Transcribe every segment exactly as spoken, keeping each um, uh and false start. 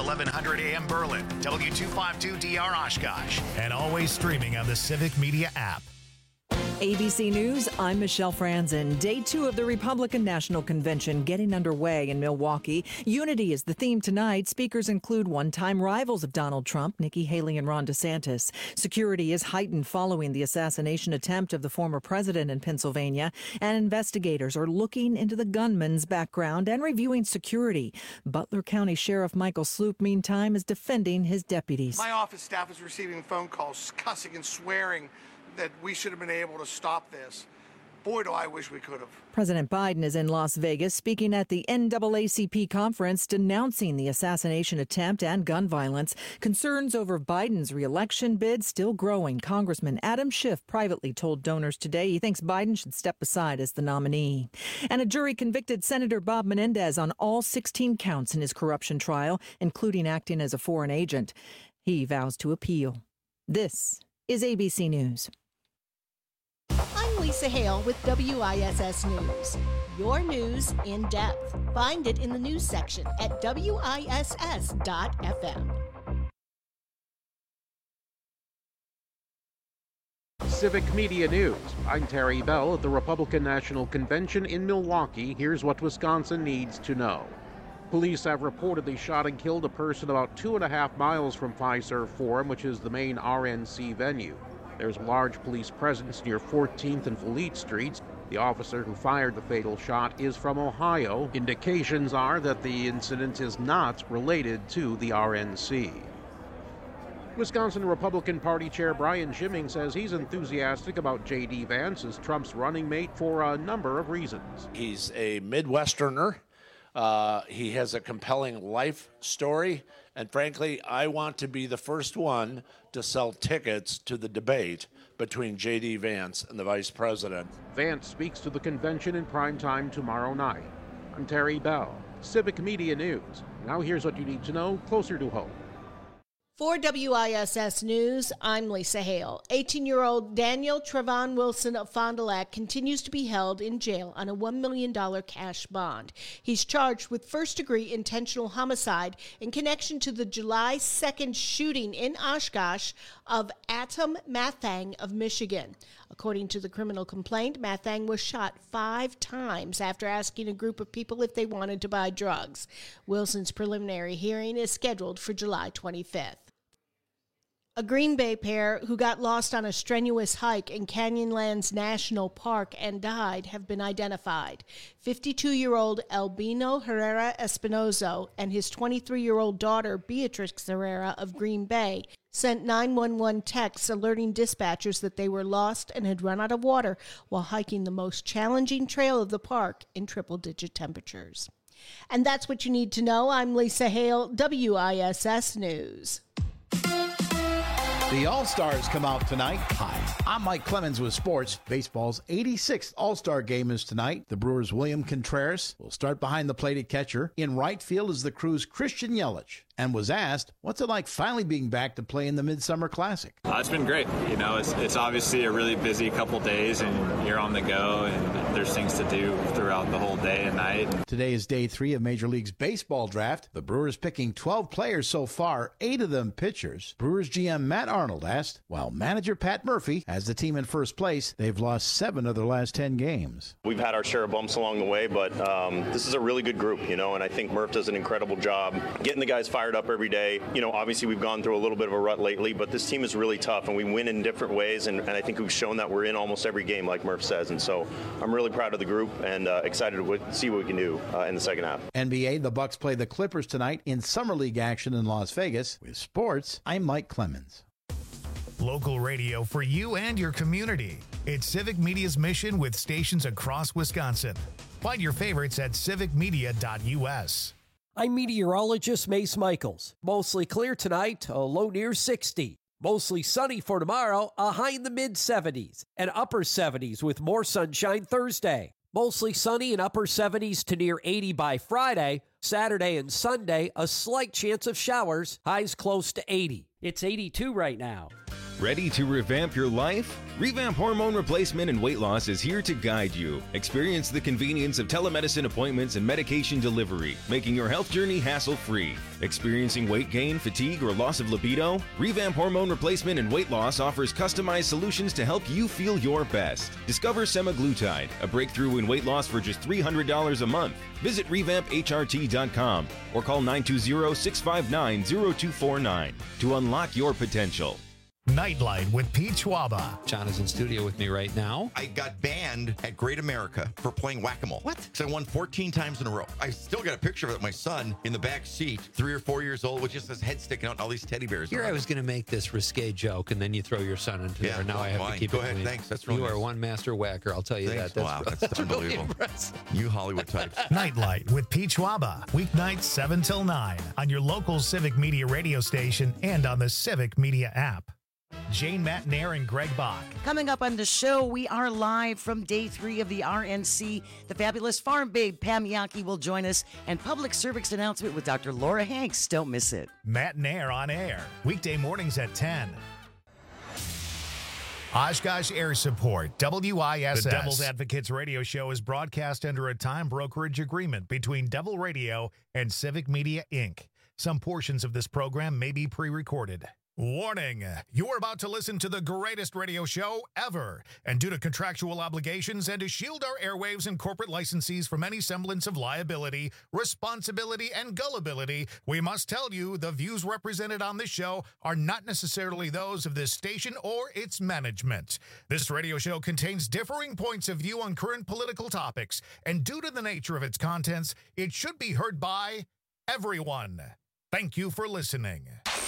eleven hundred A M Berlin, W two fifty-two D R Oshkosh, and always streaming on the Civic Media app. A B C News, I'm Michelle Franzen. Day two of the Republican National Convention getting underway in Milwaukee. Unity is the theme tonight. Speakers include one-time rivals of Donald Trump, Nikki Haley and Ron DeSantis. Security is heightened following the assassination attempt of the former president in Pennsylvania, and investigators are looking into the gunman's background and reviewing security. Butler County Sheriff Michael Sloop, meantime, is defending his deputies. My office staff is receiving phone calls, cussing and swearing that we should have been able to stop this. Boy, do I wish we could have. President Biden is in Las Vegas speaking at the N double A C P conference denouncing the assassination attempt and gun violence. Concerns over Biden's reelection bid still growing. Congressman Adam Schiff privately told donors today he thinks Biden should step aside as the nominee. And a jury convicted Senator Bob Menendez on all sixteen counts in his corruption trial, including acting as a foreign agent. He vows to appeal. This is A B C News. I'm Lisa Hale with W I S S News. Your news in depth. Find it in the news section at W I S S dot F M. Civic Media News. I'm Terry Bell at the Republican National Convention in Milwaukee. Here's what Wisconsin needs to know. Police have reportedly shot and killed a person about two and a half miles from Fiserv Forum, which is the main R N C venue. There's a large police presence near fourteenth and Fleet Streets. The officer who fired the fatal shot is from Ohio. Indications are that the incident is not related to the R N C. Wisconsin Republican Party Chair Brian Schimming says he's enthusiastic about J D. Vance as Trump's running mate for a number of reasons. He's a Midwesterner. Uh, he has a compelling life story, and frankly, I want to be the first one to sell tickets to the debate between J D. Vance and the vice president. Vance speaks to the convention in prime time tomorrow night. I'm Terry Bell, Civic Media News. Now here's what you need to know closer to home. For W I S S News, I'm Lisa Hale. eighteen-year-old Daniel Trevon Wilson of Fond du Lac continues to be held in jail on a one million dollars cash bond. He's charged with first-degree intentional homicide in connection to the July second shooting in Oshkosh of Atom Mathang of Michigan. According to the criminal complaint, Mathang was shot five times after asking a group of people if they wanted to buy drugs. Wilson's preliminary hearing is scheduled for July twenty-fifth. A Green Bay pair who got lost on a strenuous hike in Canyonlands National Park and died have been identified. fifty-two-year-old Albino Herrera Espinozo and his twenty-three-year-old daughter Beatrix Herrera of Green Bay sent nine one one texts alerting dispatchers that they were lost and had run out of water while hiking the most challenging trail of the park in triple-digit temperatures. And that's what you need to know. I'm Lisa Hale, W I S S News. The All-Stars come out tonight. Hi, I'm Mike Clemens with sports. Baseball's eighty-sixth All-Star game is tonight. The Brewers' William Contreras will start behind the plate at catcher. In right field is the Crew's Christian Yelich, and was asked, what's it like finally being back to play in the Midsummer Classic? Uh, it's been great. You know, it's, it's obviously a really busy couple days, and you're on the go, and there's things to do throughout the whole day and night. Today is day three of Major League's baseball draft. The Brewers picking twelve players so far, eight of them pitchers. Brewers G M Matt Arnold asked, while manager Pat Murphy has the team in first place, they've lost seven of their last ten games. We've had our share of bumps along the way, but um, this is a really good group, you know, and I think Murph does an incredible job getting the guys fired up every day. You know, obviously we've gone through a little bit of a rut lately, but this team is really tough, and we win in different ways, and, and I think we've shown that we're in almost every game, like Murph says, and so I'm really proud of the group and uh, excited to w- see what we can do uh, in the second half. N B A, the Bucks play the Clippers tonight in Summer League action in Las Vegas. With sports, I'm Mike Clemens. Local radio for you and your community. It's Civic Media's mission with stations across Wisconsin. Find your favorites at civic media dot U S. I'm meteorologist Mace Michaels. Mostly clear tonight, a low near sixty. Mostly sunny for tomorrow, a high in the mid seventies. And upper seventies with more sunshine Thursday. Mostly sunny and upper seventies to near eighty by Friday. Saturday and Sunday, a slight chance of showers. Highs close to eighty. It's eighty-two right now. Ready to revamp your life? Revamp Hormone Replacement and Weight Loss is here to guide you. Experience the convenience of telemedicine appointments and medication delivery, making your health journey hassle-free. Experiencing weight gain, fatigue, or loss of libido? Revamp Hormone Replacement and Weight Loss offers customized solutions to help you feel your best. Discover semaglutide, a breakthrough in weight loss for just three hundred dollars a month. Visit revamp H R T dot com or call nine two zero, six five nine, zero two four nine to unlock your potential. Nightlight with Pete Schwaba. John is in studio with me right now. I got banned at Great America for playing whack-a-mole. What? Because I won fourteen times in a row. I still got a picture of it, my son in the back seat, three or four years old, with just his head sticking out and all these teddy bears. Here around. I was going to make this risque joke, and then you throw your son into Yeah, there. Now well, I have fine. to keep Go it ahead. clean. Thanks. That's really You nice. are one master whacker, I'll tell you Thanks. that. That's, Wow, that's that's unbelievable. Really impressive. You Hollywood types. Nightlight with Pete Schwaba. Weeknights seven till nine on your local Civic Media radio station and on the Civic Media app. Jane Matnair and Greg Bach. Coming up on the show, we are live from day three of the R N C. The fabulous farm babe Pam Yankee will join us, and public service announcement with Doctor Laura Hanks. Don't miss it. Matnair on air, weekday mornings at ten. Oshkosh Air Support, W I S S. The Devil's Advocates radio show is broadcast under a time brokerage agreement between Devil Radio and Civic Media, Incorporated. Some portions of this program may be pre-recorded. Warning, you're about to listen to the greatest radio show ever. And due to contractual obligations and to shield our airwaves and corporate licensees from any semblance of liability, responsibility, and gullibility, we must tell you the views represented on this show are not necessarily those of this station or its management. This radio show contains differing points of view on current political topics, and due to the nature of its contents, it should be heard by everyone. Thank you for listening.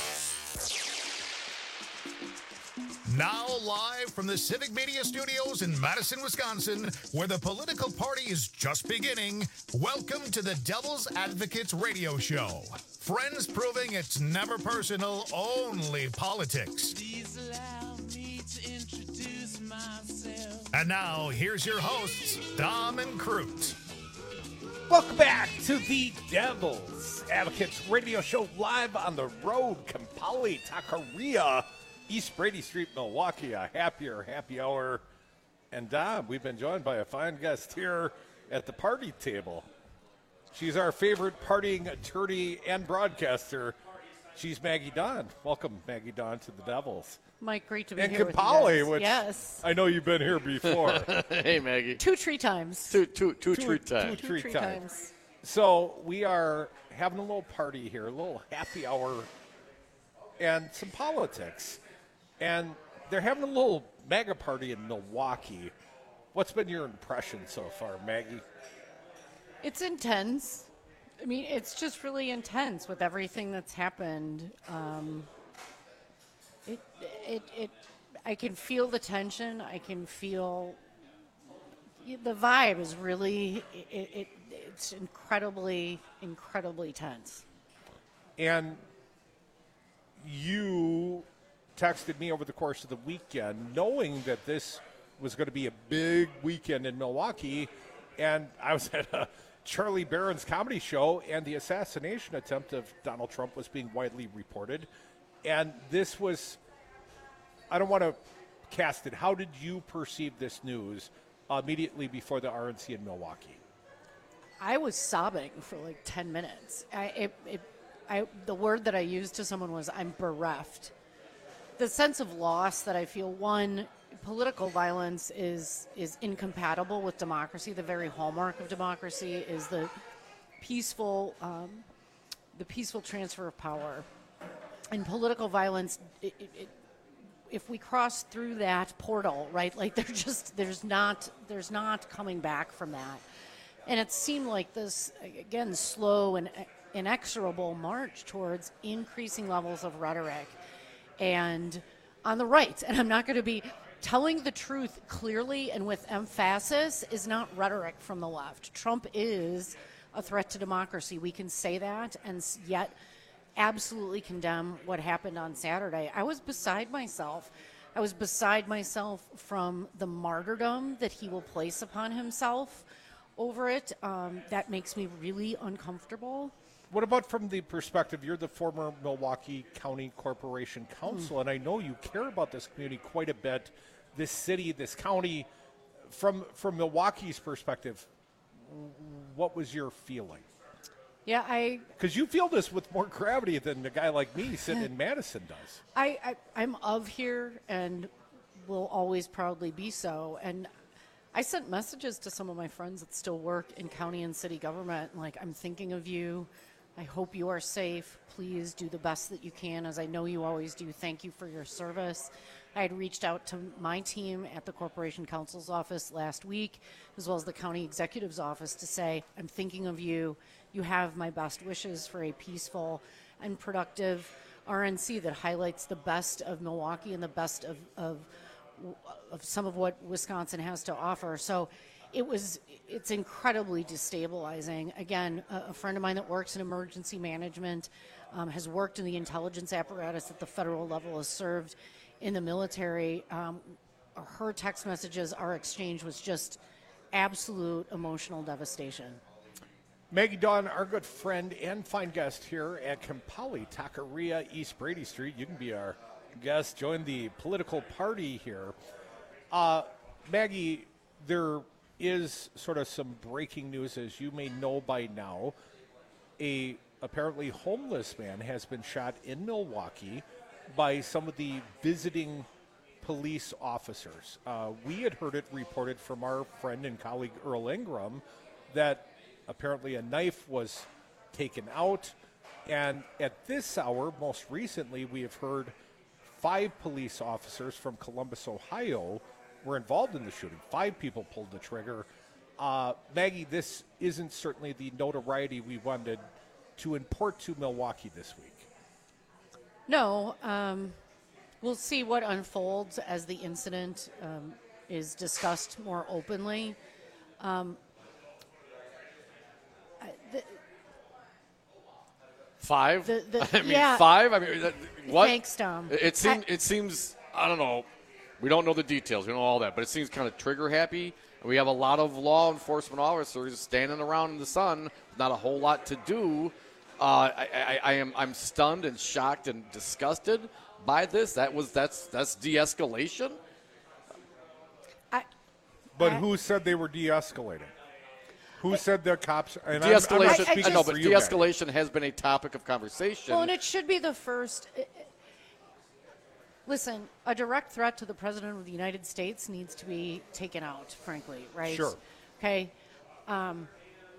Now live from the Civic Media Studios in Madison, Wisconsin, where the political party is just beginning, welcome to the Devil's Advocates radio show. Friends proving it's never personal, only politics. Please allow me to introduce myself. And now, here's your hosts, Dom and Crute. Welcome back to the Devil's Advocates radio show, live on the road, Kampali, Takaria, East Brady Street, Milwaukee, a happier happy hour. And Dom, we've been joined by a fine guest here at the party table. She's our favorite partying attorney and broadcaster. She's Maggie Don. Welcome, Maggie Don, to the Devils. Mike, great to be and here Kampali, with you guys. which yes. I know you've been here before. Hey, Maggie. Two tree times. Two, two, two, Two- treat times. two treat tree times. times. So we are having a little party here, a little happy hour, and some politics. And they're having a little mega party in Milwaukee. What's been your impression so far, Maggie? It's intense. I mean, it's just really intense with everything that's happened. Um, it, it, it, I can feel the tension. I can feel the vibe is really, it, it, it's incredibly, incredibly tense. And you texted me over the course of the weekend, knowing that this was going to be a big weekend in Milwaukee, and I was at a Charlie Barron's comedy show, and the assassination attempt of Donald Trump was being widely reported, and this was, I don't want to cast it, how did you perceive this news uh, immediately before the R N C in Milwaukee? I was sobbing for like ten minutes. I, it, it, I, the word that I used to someone was, I'm bereft. The sense of loss that I feel, one, political violence is is incompatible with democracy. The very hallmark of democracy is the peaceful, um, the peaceful transfer of power. And political violence, it, it, it, if we cross through that portal, right, like there's just there's not there's not coming back from that. And it seemed like this again slow and inexorable march towards increasing levels of rhetoric. And on the right, and I'm not going to be telling the truth clearly and with emphasis is not rhetoric from the left. Trump is a threat to democracy. We can say that and yet absolutely condemn what happened on Saturday. I was beside myself. I was beside myself from the martyrdom that he will place upon himself over it. Um, that makes me really uncomfortable. What about from the perspective, you're the former Milwaukee County Corporation Counsel, mm. and I know you care about this community quite a bit, this city, this county. From from Milwaukee's perspective, what was your feeling? Yeah, I... Because you feel this with more gravity than a guy like me sitting in Madison does. I, I, I'm of here and will always proudly be so. And I sent messages to some of my friends that still work in county and city government, like, I'm thinking of you. I hope you are safe. Please do the best that you can, as I know you always do. Thank you for your service. I had reached out to my team at the Corporation Counsel's office last week, as well as the County Executive's office, to say, I'm thinking of you. You have my best wishes for a peaceful and productive R N C that highlights the best of Milwaukee and the best of, of, of some of what Wisconsin has to offer. So it was, it's incredibly destabilizing. Again, a, a friend of mine that works in emergency management, um, has worked in the intelligence apparatus at the federal level, has served in the military. Um, her text messages, our exchange was just absolute emotional devastation. Maggie Dawn, our good friend and fine guest here at Kampali Taqueria, East Brady Street. You can be our guest, join the political party here. Uh, Maggie, there is sort of some breaking news, as you may know by now. A apparently homeless man has been shot in Milwaukee by some of the visiting police officers. Uh, we had heard it reported from our friend and colleague Earl Ingram that apparently a knife was taken out. And at this hour, most recently, we have heard five police officers from Columbus, Ohio, were involved in the shooting. Five people pulled the trigger. Uh, Maggie, this isn't certainly the notoriety we wanted to import to Milwaukee this week. No, um, we'll see what unfolds as the incident um, is discussed more openly. Um, the, five? The, the, I mean, yeah. five? I mean, that, what? Thanks, Tom. It, it, seem, I, it seems, I don't know, we don't know the details, we don't know all that, but it seems kind of trigger happy. We have a lot of law enforcement officers standing around in the sun, not a whole lot to do. Uh, I, I, I am I'm stunned and shocked and disgusted by this. That was that's that's de-escalation. I, but I, who said they were de-escalating? Who I, said the cops? And de-escalation. I'm, I'm not speaking I know, for but you, de-escalation has been a topic of conversation. Well, and it should be the first. It, it, listen, a direct threat to the President of the United States needs to be taken out, frankly, right? Sure. Okay. Um,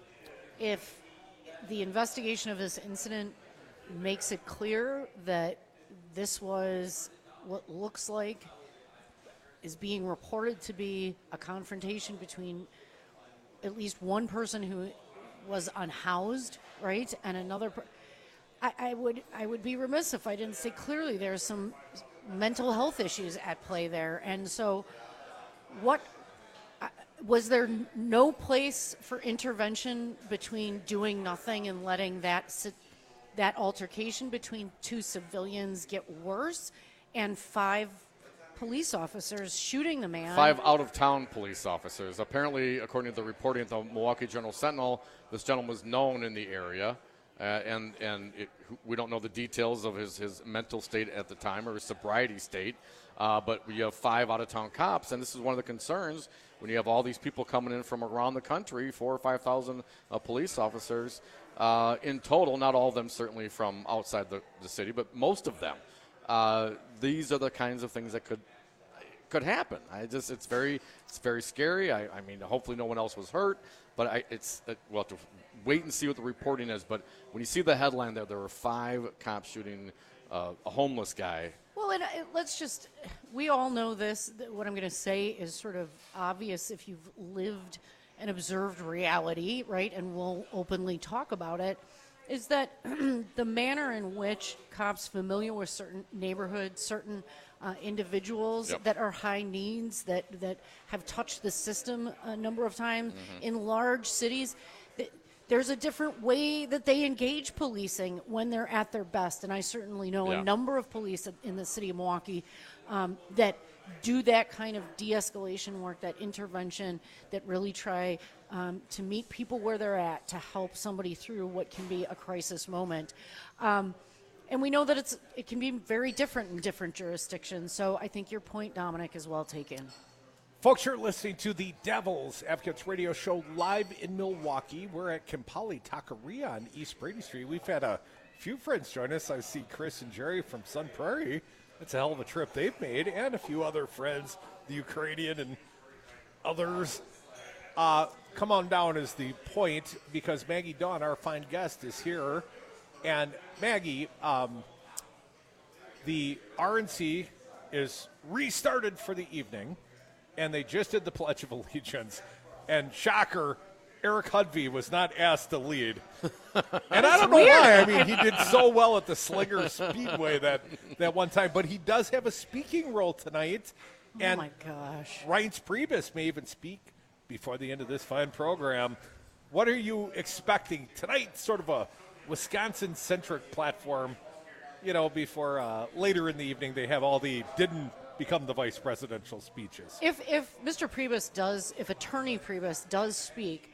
if the investigation of this incident makes it clear that this was what looks like is being reported to be a confrontation between at least one person who was unhoused, right, and another. Per- I, I would I would be remiss if I didn't say clearly there's some mental health issues at play there, and so what. Was there no place for intervention between doing nothing and letting that that altercation between two civilians get worse and five police officers shooting the man? Five out-of-town police officers. Apparently, according to the reporting at the Milwaukee Journal Sentinel, this gentleman was known in the area, uh, and and it, we don't know the details of his, his mental state at the time or his sobriety state, uh, but we have five out-of-town cops, and this is one of the concerns when you have all these people coming in from around the country, four or five thousand uh, police officers uh, in total, not all of them certainly from outside the, the city, but most of them. Uh, these are the kinds of things that could could happen. I just it's very it's very scary. I, I mean, hopefully no one else was hurt, but I, it's it, we'll have to wait and see what the reporting is. But when you see the headline there, there were five cops shooting uh, a homeless guy. Well, and uh, let's just, we all know this. What I'm going to say is sort of obvious if you've lived and observed reality, right, and we'll openly talk about it, is that the manner in which cops familiar with certain neighborhoods, certain uh, individuals yep. that are high needs, that, that have touched the system a number of times mm-hmm. in large cities, th- there's a different way that they engage policing when they're at their best. And I certainly know yeah. a number of police in the city of Milwaukee um, that do that kind of de-escalation work, that intervention, that really try um, to meet people where they're at to help somebody through what can be a crisis moment. Um, and we know that it's it can be very different in different jurisdictions. So I think your point, Dominic, is well taken. Folks, you're listening to the Devil's Advocates Radio Show live in Milwaukee. We're at Kimpali Taqueria on East Brady Street. We've had a few friends join us. I see Chris and Jerry from Sun Prairie. It's a hell of a trip they've made, and a few other friends, the Ukrainian and others. Uh, come on down is the point, because Maggie Dawn, our fine guest, is here. And Maggie, um, the R N C is restarted for the evening, and they just did the Pledge of Allegiance. And shocker, Eric Hudvey was not asked to lead. And I don't know weird. why. I mean, he did so well at the Slinger Speedway that, that one time. But he does have a speaking role tonight. And oh, my gosh. Reince Priebus may even speak before the end of this fine program. What are you expecting tonight? Sort of a Wisconsin-centric platform, you know, before uh, later in the evening they have all the didn't become the vice presidential speeches. If if Mister Priebus does, if Attorney Priebus does speak,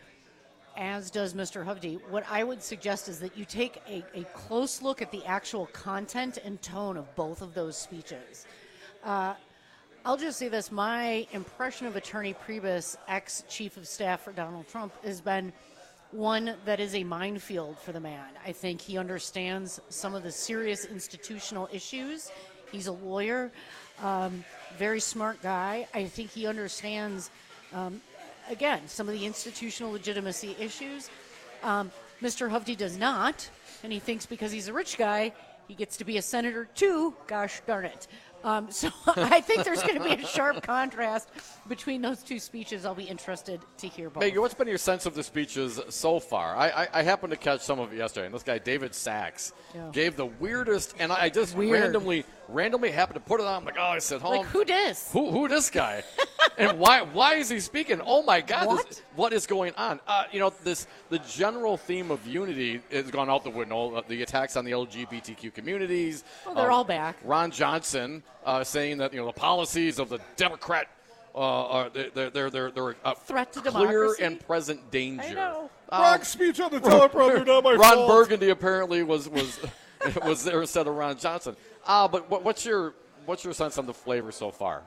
as does Mister Hovde, what I would suggest is that you take a, a close look at the actual content and tone of both of those speeches. Uh, I'll just say this. My impression of Attorney Priebus, ex-chief of staff for Donald Trump, has been one that is a minefield for the man. I think he understands some of the serious institutional issues. He's a lawyer, um, very smart guy. I think he understands, um, again, some of the institutional legitimacy issues. Um, Mister Hovde does not, and he thinks because he's a rich guy, he gets to be a senator too. Gosh darn it. Um, so I think there's going to be a sharp contrast between those two speeches. I'll be interested to hear both. Maggie, what's been your sense of the speeches so far? I, I, I happened to catch some of it yesterday, and this guy, David Sachs, yeah. gave the weirdest, and I just Weird. randomly randomly happened to put it on. I'm like, oh, I said, home. Like, who dis? Who, who this guy? And why why is he speaking? Oh, my God. What? This, what is going on? Uh, you know, this the general theme of unity has gone out the window. The attacks on the L G B T Q communities. Well, they're uh, all back. Ron Johnson uh, saying that, you know, the policies of the Democrat uh, are they're they're they're, they're a threat to clear democracy and present danger. I know. Uh, Brock's speech on the teleprompter, not my Ron fault. Burgundy apparently was was was there instead of Ron Johnson. Ah, uh, but what, what's your what's your sense on the flavor so far?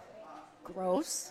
Gross.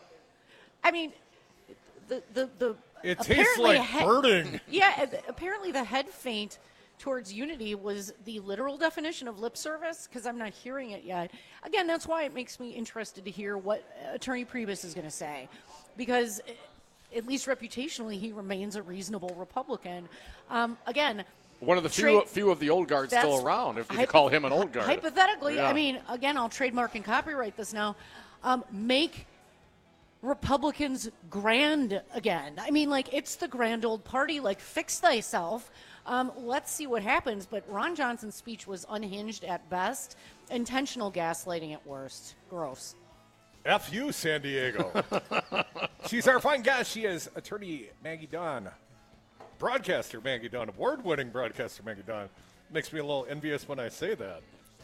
I mean, the the the. It tastes like head, burning. Yeah, apparently the head feint towards unity was the literal definition of lip service, because I'm not hearing it yet. Again, that's why it makes me interested to hear what Attorney Priebus is going to say, because at least reputationally he remains a reasonable Republican. Um, again, one of the few trade, few of the old guards still around, if you hypo- call him an old guard. Hypothetically, yeah. I mean, again, I'll trademark and copyright this now. Um, make Republicans grand again. I mean, like, it's the grand old party. Like, fix thyself. Um, let's see what happens. But Ron Johnson's speech was unhinged at best, intentional gaslighting at worst. Gross. F you, San Diego. She's our fine guest. She is Attorney Maggie Dawn, broadcaster Maggie Dawn, award-winning broadcaster Maggie Dawn. Makes me a little envious when I say that.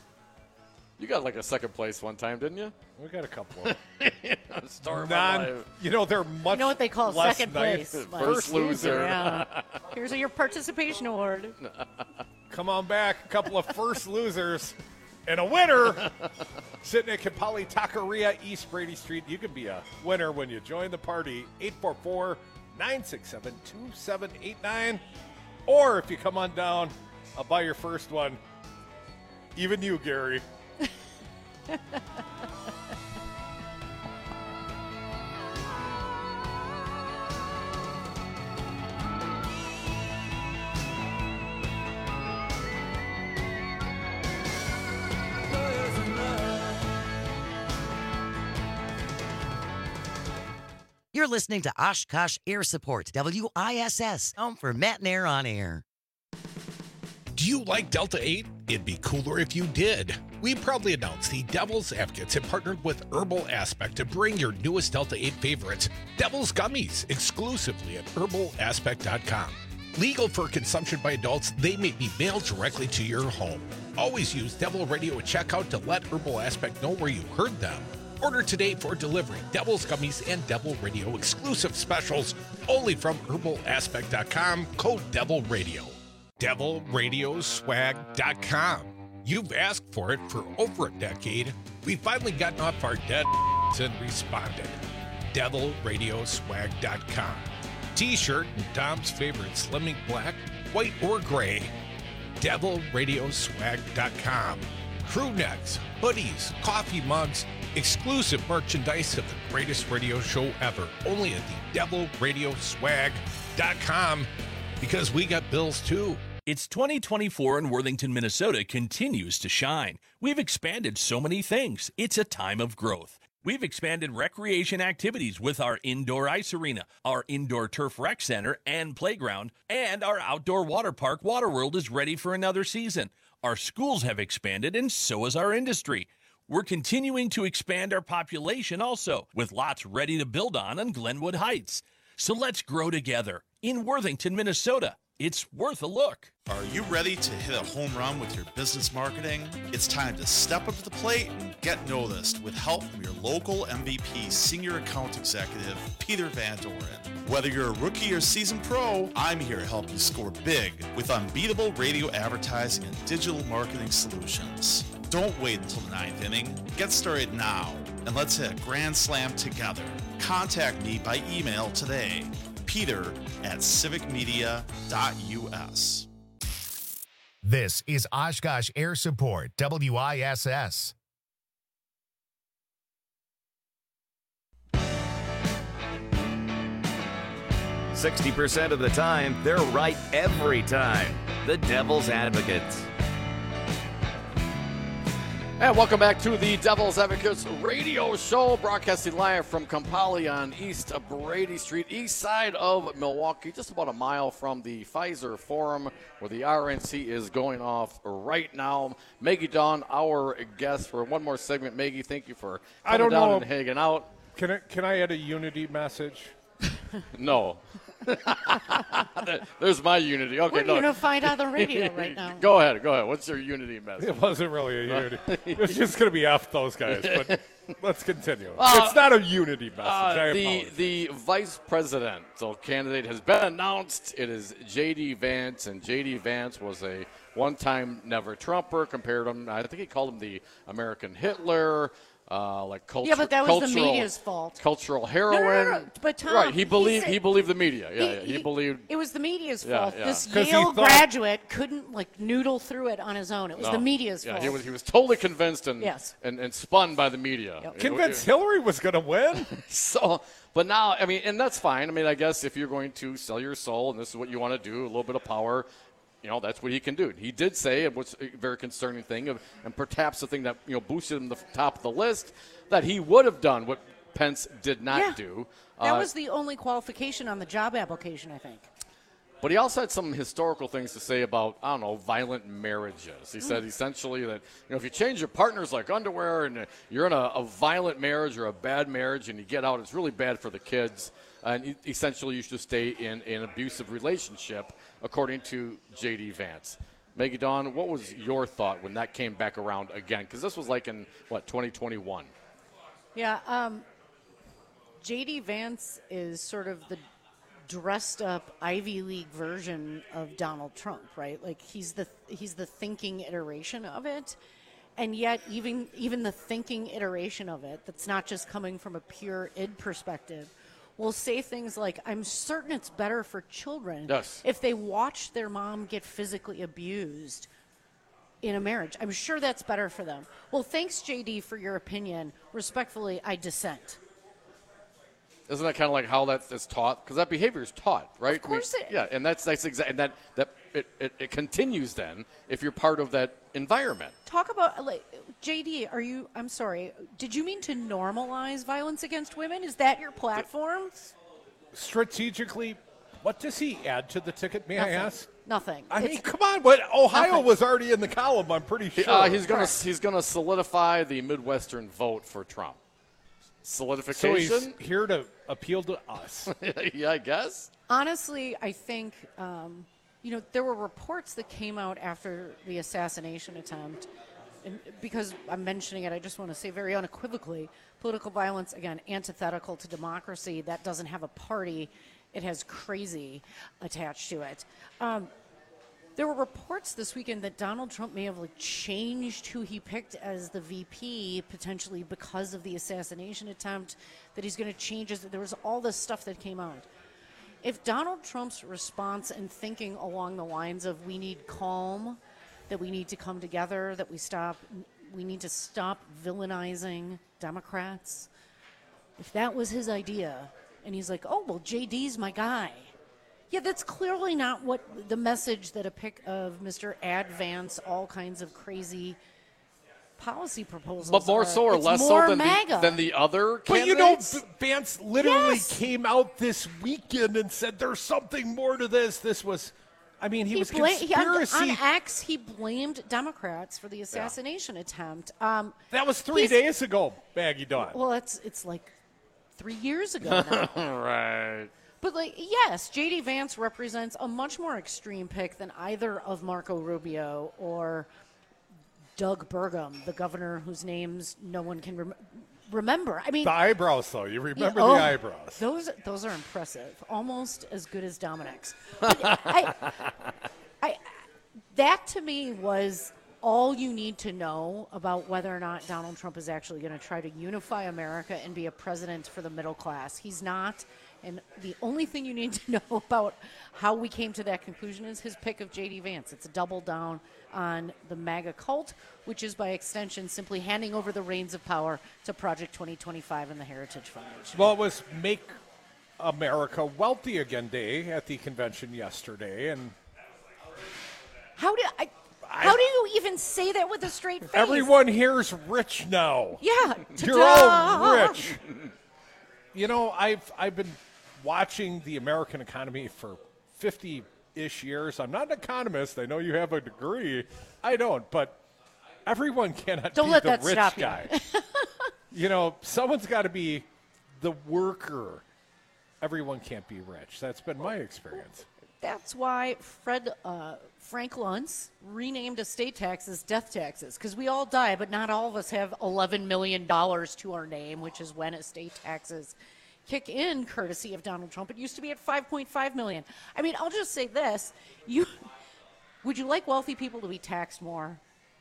You got like a second place one time, didn't you? We got a couple. Star of Non, my life. You know, they're much. You know what they call less second nice. place? First loser. Yeah. Here's your participation award. Come on back, a couple of first losers and a winner. Sitting at Kimpali Taqueria, East Brady Street. You can be a winner when you join the party. eight four four, nine six seven, two seven eight nine. Or if you come on down, I'll buy your first one. Even you, Gary. You're listening to Oshkosh Air Support, W I S S, home for Matt and Air on Air. Do you like Delta eight? It'd be cooler if you did. We proudly announce the Devil's Advocates have partnered with Herbal Aspect to bring your newest Delta eight favorites, Devil's Gummies, exclusively at herbal aspect dot com. Legal for consumption by adults, they may be mailed directly to your home. Always use Devil Radio at checkout to let Herbal Aspect know where you heard them. Order today for delivery. Devil's Gummies and Devil Radio exclusive specials only from herbal aspect dot com, code Devil Radio. devil radio swag dot com. You've asked for it for over a decade. We've finally gotten off our dead and responded. devil radio swag dot com. T-shirt and Tom's favorite slimming black, white, or gray. devil radio swag dot com. Crew necks, hoodies, coffee mugs, exclusive merchandise of the greatest radio show ever. Only at the devil radio swag dot com, because we got bills too. It's twenty twenty-four and Worthington, Minnesota continues to shine. We've expanded so many things. It's a time of growth. We've expanded recreation activities with our indoor ice arena, our indoor turf rec center and playground, and our outdoor water park, Waterworld, is ready for another season. Our schools have expanded, and so has our industry. We're continuing to expand our population also, with lots ready to build on on Glenwood Heights. So let's grow together in Worthington, Minnesota. It's worth a look. Are you ready to hit a home run with your business marketing? It's time to step up to the plate and get noticed with help from your local M V P Senior Account Executive, Peter Van Doren. Whether you're a rookie or seasoned pro, I'm here to help you score big with unbeatable radio advertising and digital marketing solutions. Don't wait until the ninth inning. Get started now, and let's hit a grand slam together. Contact me by email today. Peter at civic media dot U S. This is Oshkosh Air Support, W I S S. sixty percent of the time, they're right every time. The Devil's Advocates. And welcome back to the Devil's Advocates radio show, broadcasting live from Kampali on East Brady Street, east side of Milwaukee, just about a mile from the Pfizer Forum, where the R N C is going off right now. Maggie Dawn, our guest for one more segment. Maggie, thank you for coming I don't down know. and hanging out. Can I, can I add a unity message? No. There's my unity. Okay, We're no. unified on the radio right now. Go ahead, go ahead. What's your unity message? It wasn't really a unity. It's just going to be F those guys, but let's continue. Uh, it's not a unity message. Uh, I the apologize. the vice presidential candidate has been announced. It is J D. Vance, and J D. Vance was a one-time never Trumper. Compared him, I think he called him the American Hitler. Uh, like culture, Yeah, but that was cultural, the media's fault. Cultural No, heroin. no, no, no. But Tom, right, he he believed said- he believed the media. Yeah, He- yeah, he, he- believed. It was the media's Yeah, fault. yeah. This 'Cause he Yale thought- graduate couldn't like noodle through it on his own. It was No. the media's yeah, fault. he was he was totally convinced and Yes. and, and spun by the media. It- Convinced it- Hillary was going to win? So, but now, I mean, and that's fine. I mean, I guess if you're going to sell your soul and this is what you want to do, a little bit of power, you know, that's what he can do. He did say, it was a very concerning thing, of, and perhaps the thing that, you know, boosted him to the top of the list, that he would have done what Pence did not Yeah. do. That Uh, was the only qualification on the job application, I think. But he also had some historical things to say about, I don't know, violent marriages. He said essentially that, you know, if you change your partners like underwear and you're in a, a violent marriage or a bad marriage and you get out, it's really bad for the kids. And e- essentially you should stay in an abusive relationship, according to J D. Vance. Maggie Dawn, what was your thought when that came back around again? Because this was like in, what, twenty twenty-one? Yeah, um, J D. Vance is sort of the dressed up Ivy League version of Donald Trump, right? Like he's the he's the thinking iteration of it. And yet even even the thinking iteration of it that's not just coming from a pure id perspective will say things like, I'm certain it's better for children Yes. if they watch their mom get physically abused in a marriage. I'm sure that's better for them. Well, thanks, J D, for your opinion. Respectfully, I dissent. Isn't that kind of like how that is taught? Because that behavior is taught, right? Of course I mean, it- Yeah, and that's that's exactly and that that it, it, it continues then if you're part of that environment. Talk about, like, J D, are you, I'm sorry, did you mean to normalize violence against women? Is that your platform? Strategically, what does he add to the ticket, may Nothing. I ask? Nothing. I It's- mean, come on, but Ohio Nothing. was already in the column, I'm pretty He- sure. uh, he's gonna he's gonna solidify the Midwestern vote for Trump. so Solidification. he's here to appeal to us. Yeah, I guess. Honestly, I think, um, you know, there were reports that came out after the assassination attempt and because I'm mentioning it, I just want to say very unequivocally, political violence, again, antithetical to democracy. That doesn't have a party. It has crazy attached to it. Um, there were reports this weekend that Donald Trump may have like changed who he picked as the V P, potentially because of the assassination attempt, that he's going to change his, there was all this stuff that came out. If Donald Trump's response and thinking along the lines of we need calm, that we need to come together, that we stop, we need to stop villainizing Democrats, if that was his idea, and he's like, oh, well, J D's my guy. Yeah, that's clearly not what the message that a pick of Mister Ad Vance, all kinds of crazy policy proposals. But more are. so or It's less more so than MAGA. the, than the other But you know, candidates? V- Vance literally Yes. came out this weekend and said there's something more to this. This was, I mean, he, was bla- he- on- conspiracy. on, X, he blamed Democrats for the assassination attempt. Um, that was three he's- days ago, Maggie Dawn. Well, it's it's like three years ago now. Right. But, like, yes, J D Vance represents a much more extreme pick than either of Marco Rubio or Doug Burgum, the governor whose names no one can rem- remember. I mean, The eyebrows, though. You remember yeah, the oh, eyebrows. Those those are impressive, almost as good as Dominic's. But I, I, that to me was all you need to know about whether or not Donald Trump is actually going to try to unify America and be a president for the middle class. He's not. And the only thing you need to know about how we came to that conclusion is his pick of J D Vance. It's a double down on the MAGA cult, which is by extension simply handing over the reins of power to Project twenty twenty-five and the Heritage Foundation. Well, it was Make America Wealthy Again Day at the convention yesterday, and How do I? How do you even say that with a straight face? everyone here's rich now. Yeah, You're all rich. You know, I've I've been watching the American economy for fifty-ish years. I'm not an economist. I know you have a degree. I don't, but everyone cannot Don't be let the that rich stop you. guy. You know, someone's got to be the worker. Everyone can't be rich. That's been my experience. That's why Fred uh, Frank Luntz renamed estate taxes death taxes, because we all die, but not all of us have eleven million dollars to our name, which is when estate taxes kick in, courtesy of Donald Trump. It used to be at five point five million dollars. I mean, I'll just say this: you would you like wealthy people to be taxed more?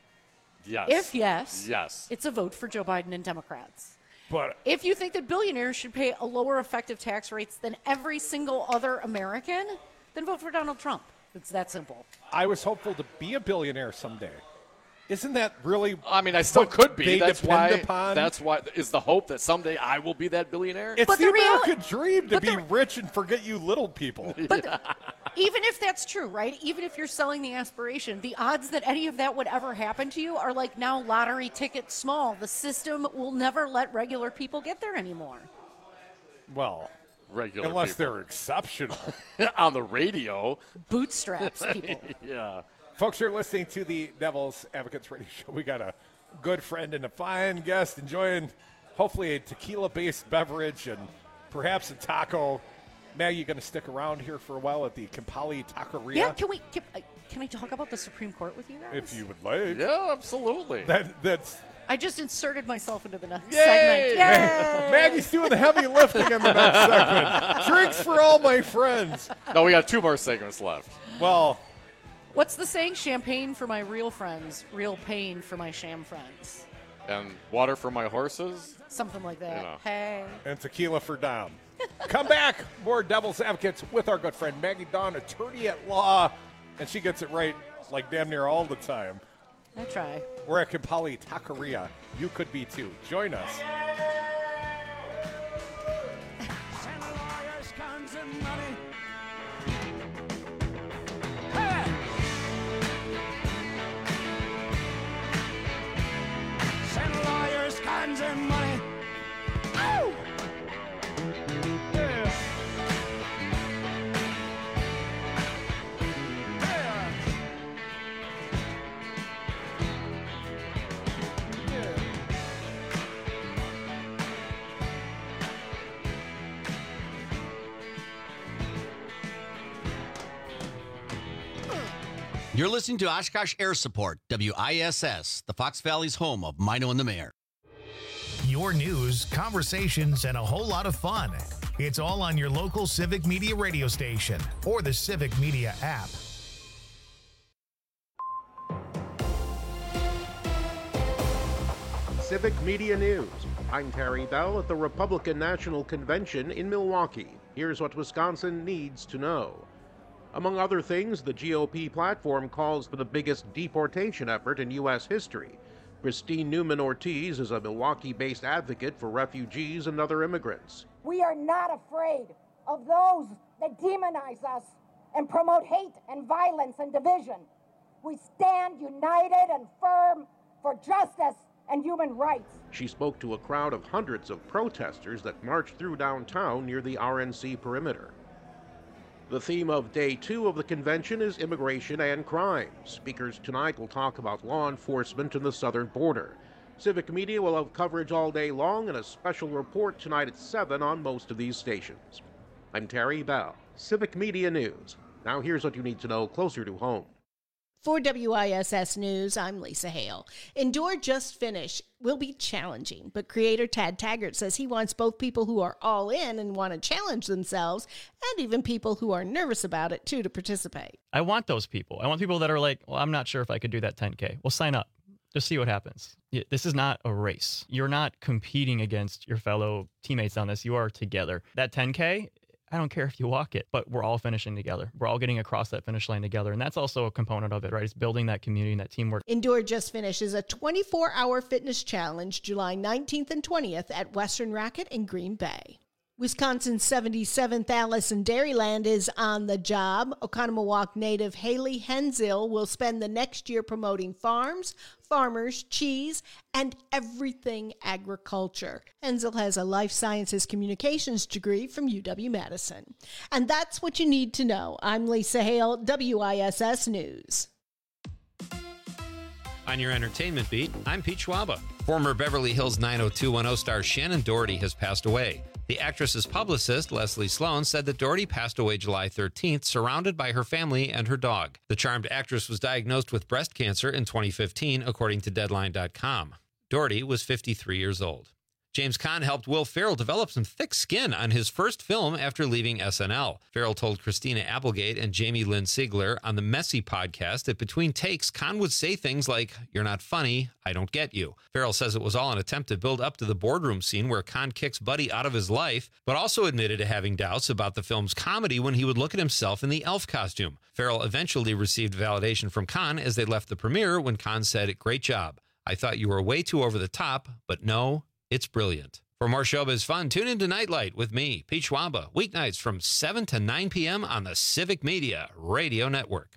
Yes. If yes, Yes. it's a vote for Joe Biden and Democrats. But If you think that billionaires should pay a lower effective tax rates than every single other American, then vote for Donald Trump. It's that simple. I was hopeful to be a billionaire someday. Isn't that really? I mean, I still what could be. They That's depend why. upon? That's why is the hope that someday I will be that billionaire. It's But the, the real- American dream to but be the- rich and forget you little people. But even if that's true, right? Even if you're selling the aspiration, the odds that any of that would ever happen to you are like now lottery ticket small. The system will never let regular people get there anymore. Well, Regular unless people. they're exceptional. On the radio. Bootstraps people. Yeah. Folks, you're listening to the Devil's Advocates Radio Show. We got a good friend and a fine guest enjoying hopefully a tequila-based beverage and perhaps a taco. Maggie, you going to stick around here for a while at the Kampali Taqueria? Yeah, can we can, uh, can I talk about the Supreme Court with you guys? If you would like. Yeah, absolutely. That, that's I just inserted myself into the next Yay! segment. Yay! Maggie's doing the heavy lifting in the next segment. Drinks for all my friends. No, we got two more segments left. Well, What's the saying? Champagne for my real friends, real pain for my sham friends. And water for my horses. Something like that. You know. Hey. and tequila for Dom. Come back, more Devil's Advocates with our good friend Maggie Dawn, attorney at law, and she gets it right like damn near all the time. I try. We're at Kampali Taqueria. You could be too. Join us. Send lawyers, guns, and money. Oh! Yeah. Yeah. Yeah. You're listening to Oshkosh Air Support, W I S S, the Fox Valley's home of Mino and the Mayor. Your news, conversations, and a whole lot of fun. It's all on your local Civic Media radio station or the Civic Media app. Civic Media News. I'm Terry Bell at the Republican National Convention in Milwaukee. Here's what Wisconsin needs to know. Among other things, the G O P platform calls for the biggest deportation effort in U S history. Christine Newman Ortiz is a Milwaukee-based advocate for refugees and other immigrants. We are not afraid of those that demonize us and promote hate and violence and division. We stand united and firm for justice and human rights. She spoke to a crowd of hundreds of protesters that marched through downtown near the R N C perimeter. The theme of day two of the convention is immigration and crime. Speakers tonight will talk about law enforcement in the southern border. Civic Media will have coverage all day long and a special report tonight at seven on most of these stations. I'm Terry Bell, Civic Media News. Now here's what you need to know closer to home. For W I S S News, I'm Lisa Hale. Endure Just Finish will be challenging, but creator Tad Taggart says he wants both people who are all in and want to challenge themselves and even people who are nervous about it, too, to participate. I want those people. I want people that are like, well, I'm not sure if I could do that ten K. Well, sign up. Just see what happens. This is not a race. You're not competing against your fellow teammates on this. You are together. That ten K, I don't care if you walk it, but we're all finishing together. We're all getting across that finish line together. And that's also a component of it, right? It's building that community and that teamwork. Endure Just Finish is a twenty-four hour fitness challenge, July nineteenth and twentieth at Western Racket in Green Bay. Wisconsin's seventy-seventh Allison Dairyland is on the job. Oconomowoc native Haley Henzel will spend the next year promoting farms, farmers, cheese, and everything agriculture. Henzel has a life sciences communications degree from U W-Madison. And that's what you need to know. I'm Lisa Hale, W I S S News. On your entertainment beat, I'm Pete Schwaba. Former Beverly Hills nine oh two one oh star Shannon Doherty has passed away. The actress's publicist, Leslie Sloan, said that Doherty passed away July thirteenth, surrounded by her family and her dog. The charmed actress was diagnosed with breast cancer in twenty fifteen, according to Deadline dot com. Doherty was fifty-three years old. James Caan helped Will Ferrell develop some thick skin on his first film after leaving S N L. Ferrell told Christina Applegate and Jamie Lynn Sigler on the Messy podcast that between takes, Caan would say things like, "You're not funny, I don't get you." Ferrell says it was all an attempt to build up to the boardroom scene where Caan kicks Buddy out of his life, but also admitted to having doubts about the film's comedy when he would look at himself in the elf costume. Ferrell eventually received validation from Caan as they left the premiere when Caan said, "Great job. I thought you were way too over the top, but no, it's brilliant." For more showbiz fun, tune into Nightlight with me, Pete Schwaba, weeknights from seven to nine p.m. on the Civic Media Radio Network.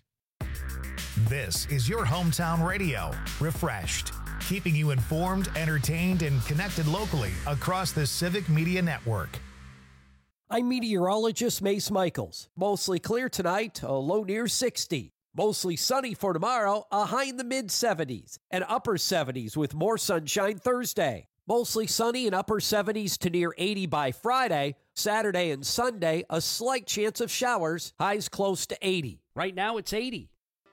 This is your hometown radio, refreshed, keeping you informed, entertained, and connected locally across the Civic Media Network. I'm meteorologist Mace Michaels. Mostly clear tonight, a low near sixty. Mostly sunny for tomorrow, a high in the mid seventies, and upper seventies with more sunshine Thursday. Mostly sunny and upper seventies to near eighty by Friday. Saturday and Sunday, a slight chance of showers, highs close to eighty. Right now, it's eighty.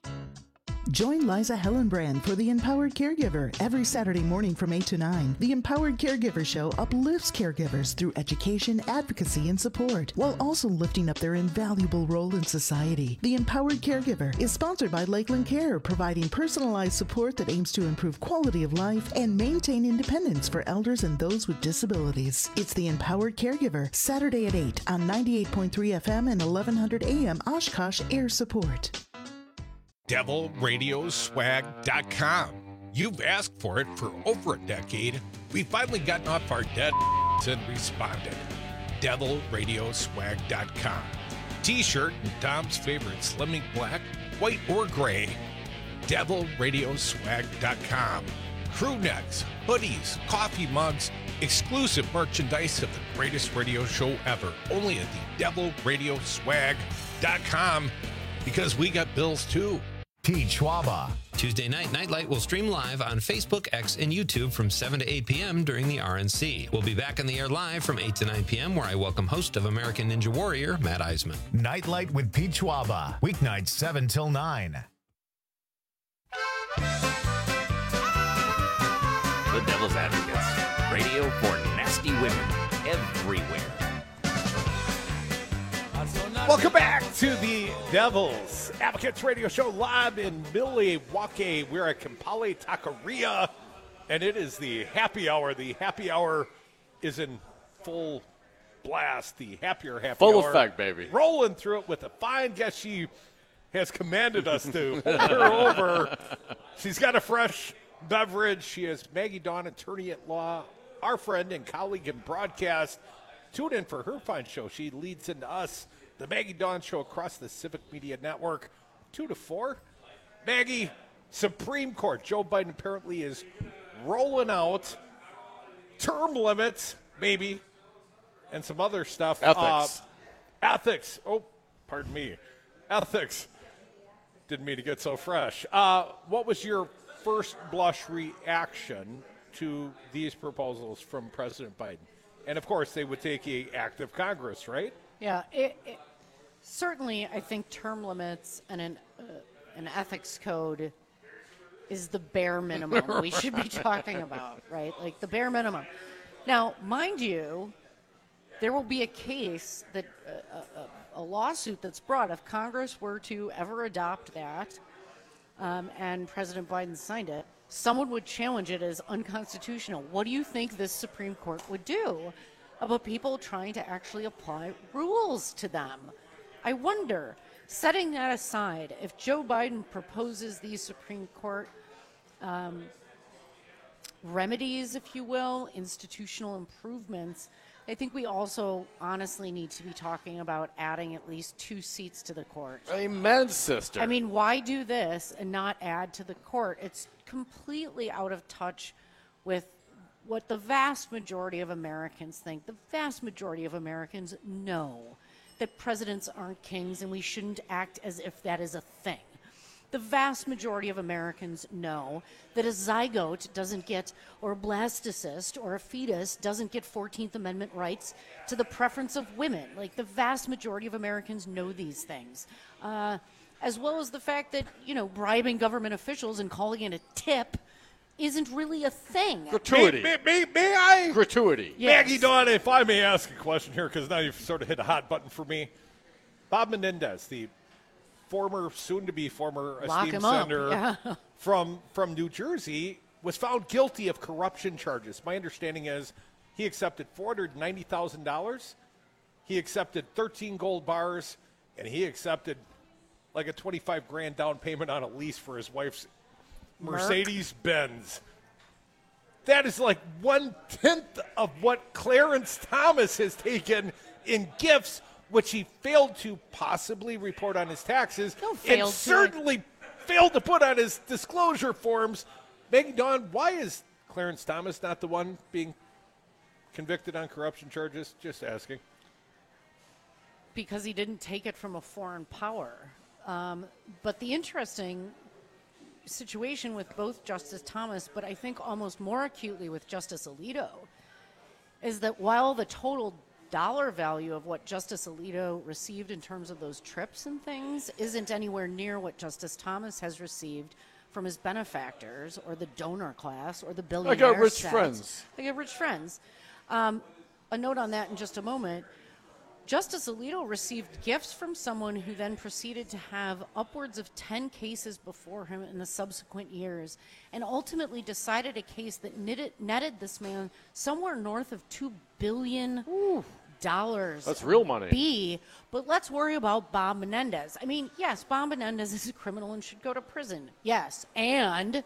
Join Liza Hellenbrand for The Empowered Caregiver every Saturday morning from eight to nine. The Empowered Caregiver Show uplifts caregivers through education, advocacy, and support, while also lifting up their invaluable role in society. The Empowered Caregiver is sponsored by Lakeland Care, providing personalized support that aims to improve quality of life and maintain independence for elders and those with disabilities. It's The Empowered Caregiver, Saturday at eight on ninety-eight point three F M and eleven hundred A M Oshkosh Air Support. devil radio swag dot com. You've asked for it for over a decade. We've finally gotten off our dead and responded. devil radio swag dot com. T-shirt in Tom's favorite slimming black, white, or gray. devil radio swag dot com. Crew necks, hoodies, coffee mugs, exclusive merchandise of the greatest radio show ever. Only at the devil radio swag dot com, because we got bills too. Pete Schwaba. Tuesday night, Nightlight will stream live on Facebook, X, and YouTube from seven to eight p.m. during the R N C. We'll be back on the air live from eight to nine p.m. where I welcome host of American Ninja Warrior, Matt Eisman. Nightlight with Pete Schwaba. Weeknights seven till nine. The Devil's Advocates. Radio for nasty women everywhere. Welcome back to the Devil's Advocates Radio Show live in Milwaukee. We're at Kampali Taqueria, and it is the happy hour. The happy hour is in full blast. The happier happy Full hour. effect, baby. Rolling through it with a fine guest she has commanded us to hold her over. She's got a fresh beverage. She is Maggie Dawn, attorney at law, our friend and colleague in broadcast. Tune in for her fine show. She leads into us, the Maggie Dawn Show, across the Civic Media Network, two to four. Maggie, Supreme Court. Joe Biden apparently is rolling out term limits, maybe, and some other stuff. Ethics. Uh, ethics. Oh, pardon me. Ethics. Didn't mean to get so fresh. Uh, what was your first blush reaction to these proposals from President Biden? And, of course, they would take an act of Congress, right? Yeah, it, it, certainly I think term limits and an, uh, an ethics code is the bare minimum Right. we should be talking about, right? Like the bare minimum. Now, mind you, there will be a case that uh, a, a lawsuit that's brought if Congress were to ever adopt that um, and President Biden signed it, someone would challenge it as unconstitutional. What do you think this Supreme Court would do about people trying to actually apply rules to them? I wonder, setting that aside, if Joe Biden proposes these Supreme Court um, remedies, if you will, institutional improvements, I think we also honestly need to be talking about adding at least two seats to the court. Amen, sister. I mean, why do this and not add to the court? It's completely out of touch with what the vast majority of Americans think. The vast majority of Americans know that presidents aren't kings and we shouldn't act as if that is a thing. The vast majority of Americans know that a zygote doesn't get, or a blastocyst, or a fetus doesn't get fourteenth Amendment rights to the preference of women. Like, the vast majority of Americans know these things. Uh, as well as the fact that, you know, bribing government officials and calling it a tip isn't really a thing. Gratuity. May, may, may, may I? Gratuity. Yes. Maggie Dawn, if I may ask a question here, because now you've sort of hit a hot button for me. Bob Menendez, the former, soon-to-be former Lock esteemed him up, senator yeah. from, from New Jersey, was found guilty of corruption charges. My understanding is he accepted four hundred ninety thousand dollars, he accepted thirteen gold bars, and he accepted like a twenty-five grand down payment on a lease for his wife's Mercedes-Benz. That is like one-tenth of what Clarence Thomas has taken in gifts, which he failed to possibly report on his taxes, No, and failed to. certainly failed to put on his disclosure forms. Maggie Dawn, why is Clarence Thomas not the one being convicted on corruption charges? Just asking. Because he didn't take it from a foreign power. Um, but the interesting situation with both Justice Thomas, but I think almost more acutely with Justice Alito, is that while the total dollar value of what Justice Alito received in terms of those trips and things isn't anywhere near what Justice Thomas has received from his benefactors or the donor class or the I billionaire got rich set. friends. I got rich friends. Um, a note on that in just a moment. Justice Alito received gifts from someone who then proceeded to have upwards of ten cases before him in the subsequent years and ultimately decided a case that netted, netted this man somewhere north of two billion dollars. That's real money. B, but let's worry about Bob Menendez. I mean, yes, Bob Menendez is a criminal and should go to prison. Yes, and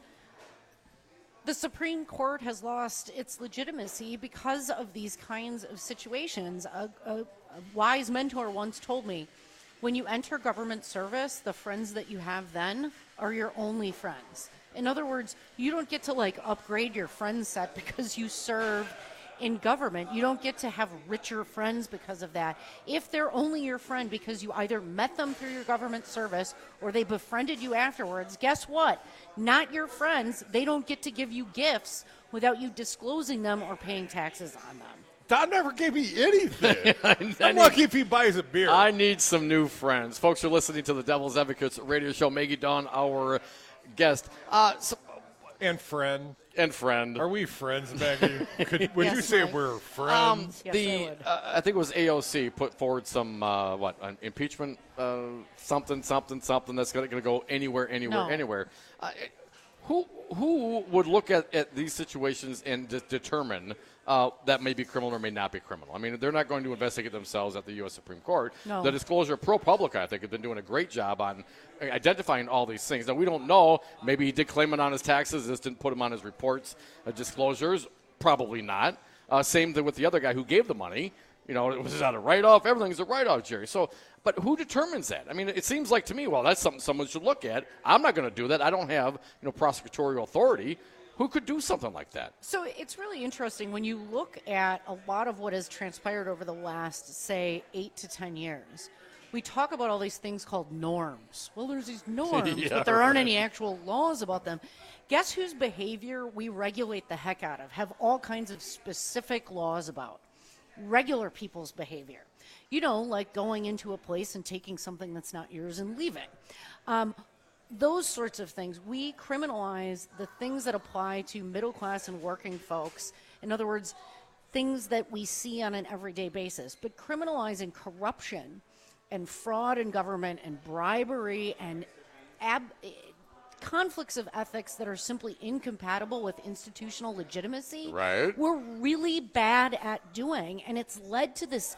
the Supreme Court has lost its legitimacy because of these kinds of situations. A, a, a wise mentor once told me, when you enter government service, the friends that you have then are your only friends. In other words, you don't get to like upgrade your friend set because you serve in government. You don't get to have richer friends because of that. If they're only your friend because you either met them through your government service or they befriended you afterwards, guess what? Not your friends. They don't get to give you gifts without you disclosing them or paying taxes on them. Don never gave me anything. I I'm need- lucky if he buys a beer. I need some new friends. Folks are listening to the Devil's Advocates radio show. Maggie Dawn, our guest. Uh, so And friend. And friend. Are we friends, Maggie? Could, would Yes, you say right. we're Um, friends? Yes, the I would. uh, I think it was A O C put forward some uh, what an impeachment uh, something something something that's going to go anywhere anywhere No. anywhere. Uh, who who would look at, at these situations and de- determine uh, that may be criminal or may not be criminal? I mean, they're not going to investigate themselves at the U S Supreme Court. No. The Disclosure ProPublica, I think, have been doing a great job on identifying all these things. Now, we don't know. Maybe he did claim it on his taxes. This didn't put him on his reports, uh, disclosures. Probably not. Uh, same thing with the other guy who gave the money. You know, it was not a write-off. Everything's a write-off, Jerry. So, but who determines that? I mean, it seems like to me, well, that's something someone should look at. I'm not going to do that. I don't have, you know, prosecutorial authority. Who could do something like that? So it's really interesting when you look at a lot of what has transpired over the last, say, eight to ten years. We talk about all these things called norms. Well, there's these norms, Yeah, but there aren't right. any actual laws about them. Guess whose behavior we regulate the heck out of, have all kinds of specific laws about? Regular people's behavior. You know, like going into a place and taking something that's not yours and leaving. Um, those sorts of things. We criminalize the things that apply to middle class and working folks. In other words, things that we see on an everyday basis. But criminalizing corruption and fraud in government and bribery and ab- conflicts of ethics that are simply incompatible with institutional legitimacy, Right. we're really bad at doing. And it's led to this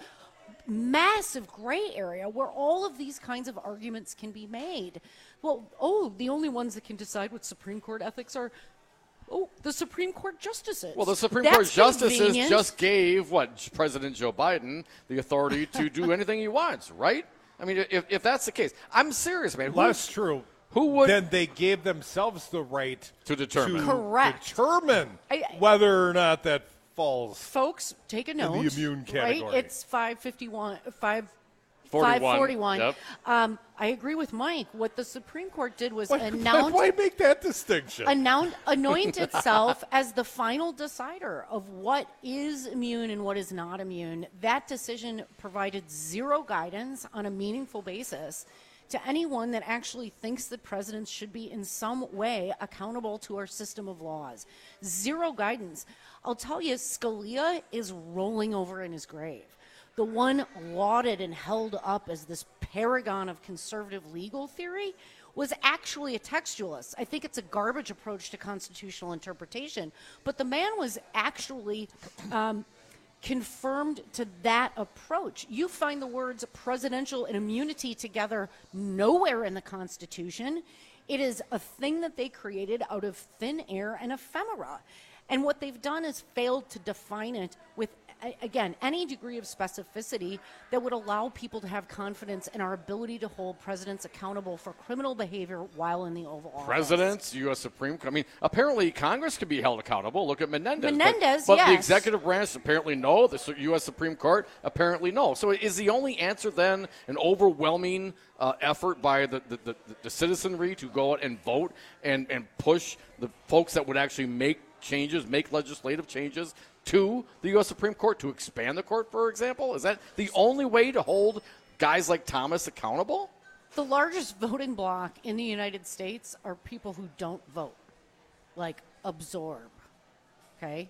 massive gray area where all of these kinds of arguments can be made. Well, oh, the only ones that can decide what Supreme Court ethics are, oh, the Supreme Court justices. Well, the Supreme That's Court justices convenient. just gave, what, President Joe Biden the authority to do anything he wants, right? I mean, if, if that's the case, I'm serious, man. Who- That's true. Who would Then they gave themselves the right to determine? to Correct. determine I- whether or not that falls. Folks, take a In note. the immune category. Right? It's five fifty-one, five, forty-one. five forty-one. Yep. Um, I agree with Mike. What the Supreme Court did was Why, announce why make that distinction? Announce, anoint itself as the final decider of what is immune and what is not immune. That decision provided zero guidance on a meaningful basis to anyone that actually thinks that presidents should be in some way accountable to our system of laws. Zero guidance. I'll tell you, Scalia is rolling over in his grave. The one lauded and held up as this paragon of conservative legal theory was actually a textualist. I think it's a garbage approach to constitutional interpretation, but the man was actually um, confirmed to that approach. You find the words presidential and immunity together nowhere in the Constitution. It is a thing that they created out of thin air and ephemera. And what they've done is failed to define it with, a- again, any degree of specificity that would allow people to have confidence in our ability to hold presidents accountable for criminal behavior while in the Oval Office. Presidents, U S Supreme Court. I mean, apparently Congress can be held accountable. Look at Menendez. Menendez, but, but the yes. executive branch apparently no. The Su- U S Supreme Court apparently no. So is the only answer then an overwhelming uh, effort by the, the, the, the citizenry to go out and vote and, and push the folks that would actually make changes, make legislative changes to the U S Supreme Court to expand the court, for example? Is that the only way to hold guys like Thomas accountable? The largest voting bloc in the United States are people who don't vote, like absorb, okay?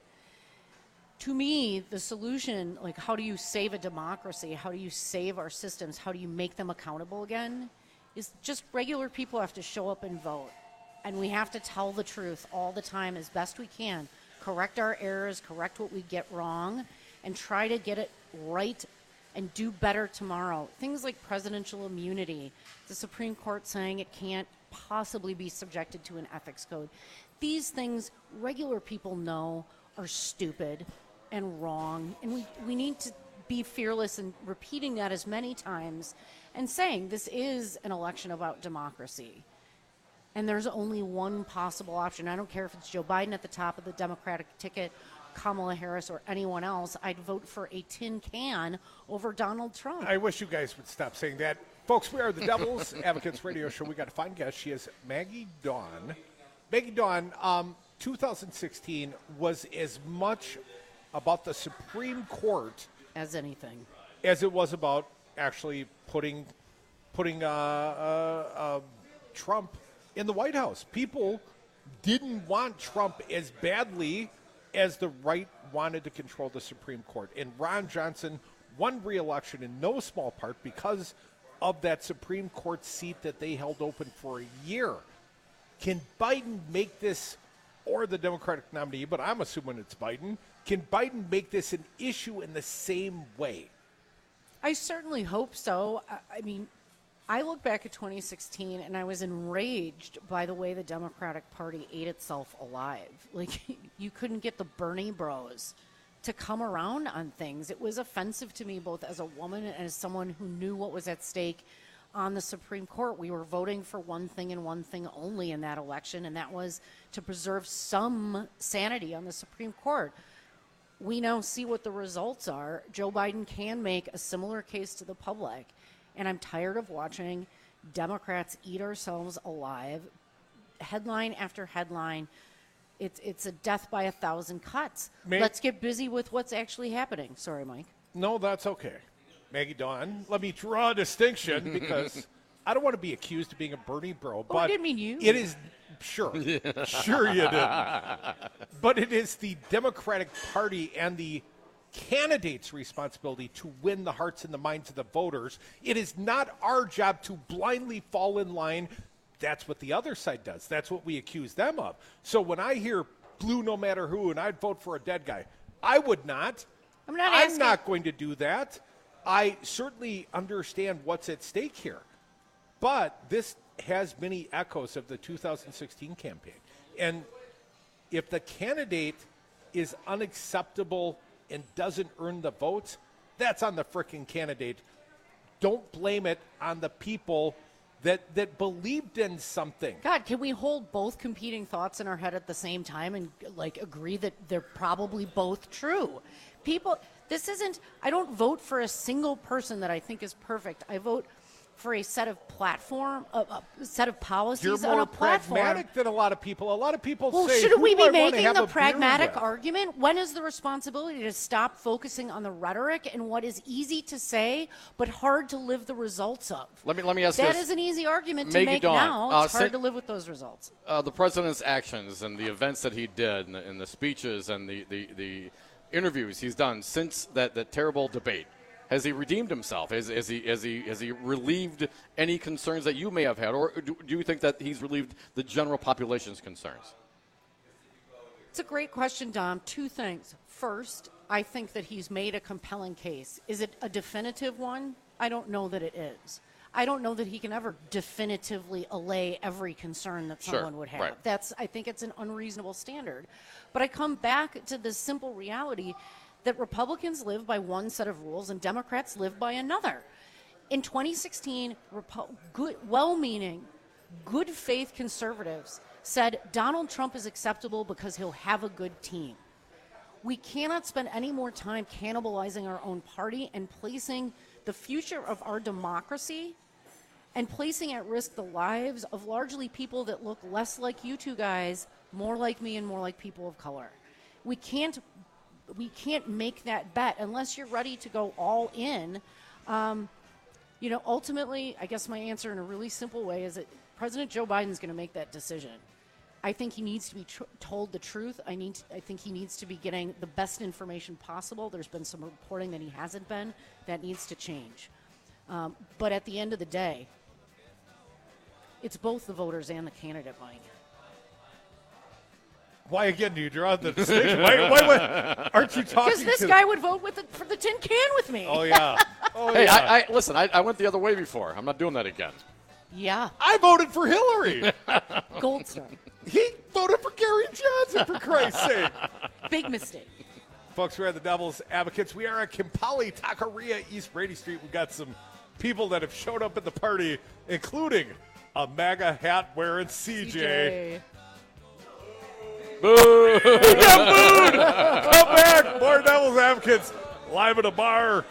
To me, the solution, like how do you save a democracy? How do you save our systems? How do you make them accountable again? Is just regular people have to show up and vote. And we have to tell the truth all the time as best we can. Correct our errors, correct what we get wrong, and try to get it right and do better tomorrow. Things like presidential immunity, the Supreme Court saying it can't possibly be subjected to an ethics code. These things regular people know are stupid and wrong, and we, we need to be fearless in repeating that as many times and saying this is an election about democracy. And there's only one possible option. I don't care if it's Joe Biden at the top of the Democratic ticket, Kamala Harris, or anyone else. I'd vote for a tin can over Donald Trump. I wish you guys would stop saying that. Folks, we are the Devil's Advocates Radio Show. We got a fine guest. She is Maggie Dawn. Maggie Dawn, um, two thousand sixteen was as much about the Supreme Court as anything, as it was about actually putting putting uh, uh, uh, Trump in the White House. People didn't want Trump as badly as the right wanted to control the Supreme Court. And Ron Johnson won re-election in no small part because of that Supreme Court seat that they held open for a year. Can Biden make this, or the Democratic nominee, but I'm assuming it's Biden, can Biden make this an issue in the same way? I certainly hope so. I, I mean, I look back at twenty sixteen and I was enraged by the way the Democratic Party ate itself alive. Like, you couldn't get the Bernie bros to come around on things. It was offensive to me both as a woman and as someone who knew what was at stake on the Supreme Court. We were voting for one thing and one thing only in that election, and that was to preserve some sanity on the Supreme Court. We now see what the results are. Joe Biden can make a similar case to the public, and I'm tired of watching Democrats eat ourselves alive, headline after headline. It's it's a death by a thousand cuts. May- Let's get busy with what's actually happening. Sorry, Mike. No, that's okay. Maggie Dawn, let me draw a distinction because I don't want to be accused of being a Bernie bro. Oh, but I didn't mean you. It is, sure, sure you did. But it is the Democratic Party and the candidate's responsibility to win the hearts and the minds of the voters. It is not our job to blindly fall in line. That's what the other side does. That's what we accuse them of. So when I hear blue no matter who and I'd vote for a dead guy, I would not. I'm not I'm asking. not going to do that. I certainly understand what's at stake here. But this has many echoes of the two thousand sixteen campaign. And if the candidate is unacceptable and doesn't earn the votes, that's on the frickin' candidate. Don't blame it on the people that that believed in something. God, can we hold both competing thoughts in our head at the same time and like agree that they're probably both true? People, this isn't, I don't vote for a single person that I think is perfect. I vote for a set of platform, a, a set of policies You're on more a platform. pragmatic than a lot of people. A lot of people Well, say, shouldn't who we do be I wanna making have the a beer pragmatic with? argument? When is the responsibility to stop focusing on the rhetoric and what is easy to say but hard to live the results of? Let me let me ask That this. is an easy argument to Maggie make Dawn, now. uh, It's hard sin- to live with those results. Uh, the president's actions and the events that he did and the, and the speeches and the, the, the interviews he's done since that, that terrible debate, has he redeemed himself? Has, has, he, has, he, has he relieved any concerns that you may have had? Or do, do you think that he's relieved the general population's concerns? It's a great question, Dom. Two things. First, I think that he's made a compelling case. Is it a definitive one? I don't know that it is. I don't know that he can ever definitively allay every concern that Sure, someone would have. right. That's, I think it's an unreasonable standard. But I come back to the simple reality that Republicans live by one set of rules and Democrats live by another. In twenty sixteen, Repo- good, well-meaning, good faith conservatives said Donald Trump is acceptable because he'll have a good team. We cannot spend any more time cannibalizing our own party and placing the future of our democracy and placing at risk the lives of largely people that look less like you two guys, more like me and more like people of color. We can't we can't make that bet unless you're ready to go all in. Um, you know, ultimately, I guess my answer in a really simple way is that President Joe Biden's going to make that decision. I think he needs to be tr- told the truth. I need. To, I think he needs to be getting the best information possible. There's been some reporting that he hasn't been. That needs to change. Um, but at the end of the day, it's both the voters and the candidate, Mike. Why again do you draw the distinction? why, why, why aren't you talking? Because this to guy would vote with the, for the tin can with me. Oh yeah. Oh hey, yeah. I, I listen. I, I went the other way before. I'm not doing that again. Yeah. I voted for Hillary. Gold star. He voted for Gary Johnson, for Christ's sake. Big mistake. Folks, we're at the Devil's Advocates. We are at Kimpali Taqueria, East Brady Street. We've got some people that have showed up at the party, including a MAGA hat wearing C J. C J. Boo! We got booed! Come back! More Devil's Advocates live at a bar.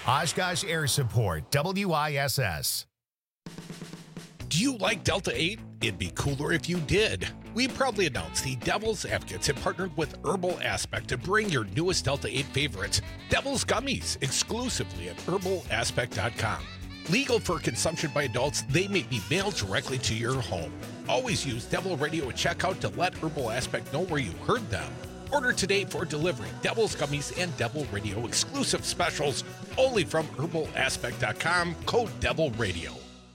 Oshkosh Air Support, W I S S. Do you like Delta eight? It'd be cooler if you did. We proudly announce the Devil's Advocates have partnered with Herbal Aspect to bring your newest Delta eight favorites, Devil's Gummies, exclusively at herbal aspect dot com. Legal for consumption by adults, they may be mailed directly to your home. Always use Devil Radio at checkout to let Herbal Aspect know where you heard them. Order today for delivery. Devil's Gummies and Devil Radio exclusive specials only from herbal aspect dot com, code Devil Radio.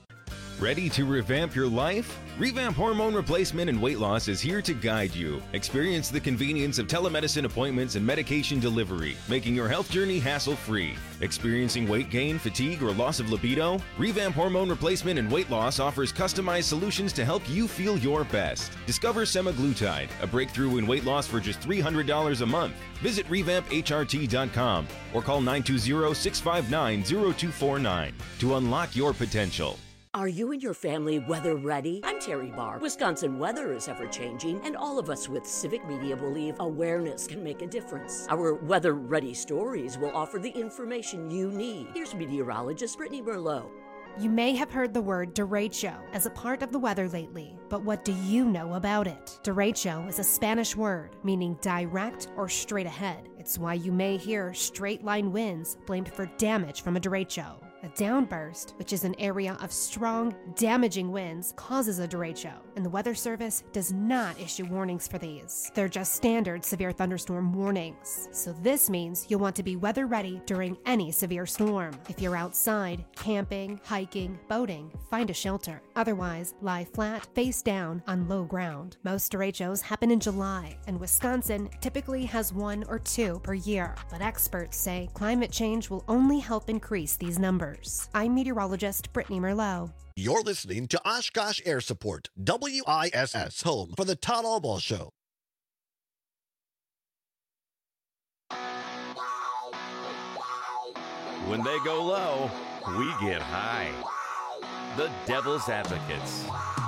Ready to revamp your life? Revamp Hormone Replacement and Weight Loss is here to guide you. Experience the convenience of telemedicine appointments and medication delivery, making your health journey hassle-free. Experiencing weight gain, fatigue, or loss of libido? Revamp Hormone Replacement and Weight Loss offers customized solutions to help you feel your best. Discover semaglutide, a breakthrough in weight loss for just three hundred dollars a month. Visit revamp H R T dot com or call nine two zero, six five nine, zero two four nine to unlock your potential. Are you and your family weather ready? I'm Terry Barr. Wisconsin weather is ever changing, and all of us with Civic Media believe awareness can make a difference. Our weather ready stories will offer the information you need. Here's meteorologist Brittany Merlot. You may have heard the word derecho as a part of the weather lately, but what do you know about it? Derecho is a Spanish word meaning direct or straight ahead. It's why you may hear straight line winds blamed for damage from a derecho. A downburst, which is an area of strong, damaging winds, causes a derecho, and the Weather Service does not issue warnings for these. They're just standard severe thunderstorm warnings. So this means you'll want to be weather ready during any severe storm. If you're outside, camping, hiking, boating, find a shelter. Otherwise, lie flat, face down, on low ground. Most derechos happen in July, and Wisconsin typically has one or two per year. But experts say climate change will only help increase these numbers. I'm meteorologist Brittany Merlot. You're listening to Oshkosh Air Support, W I S S, home for the Todd Albaugh Show. When they go low, we get high. The Devil's Advocates.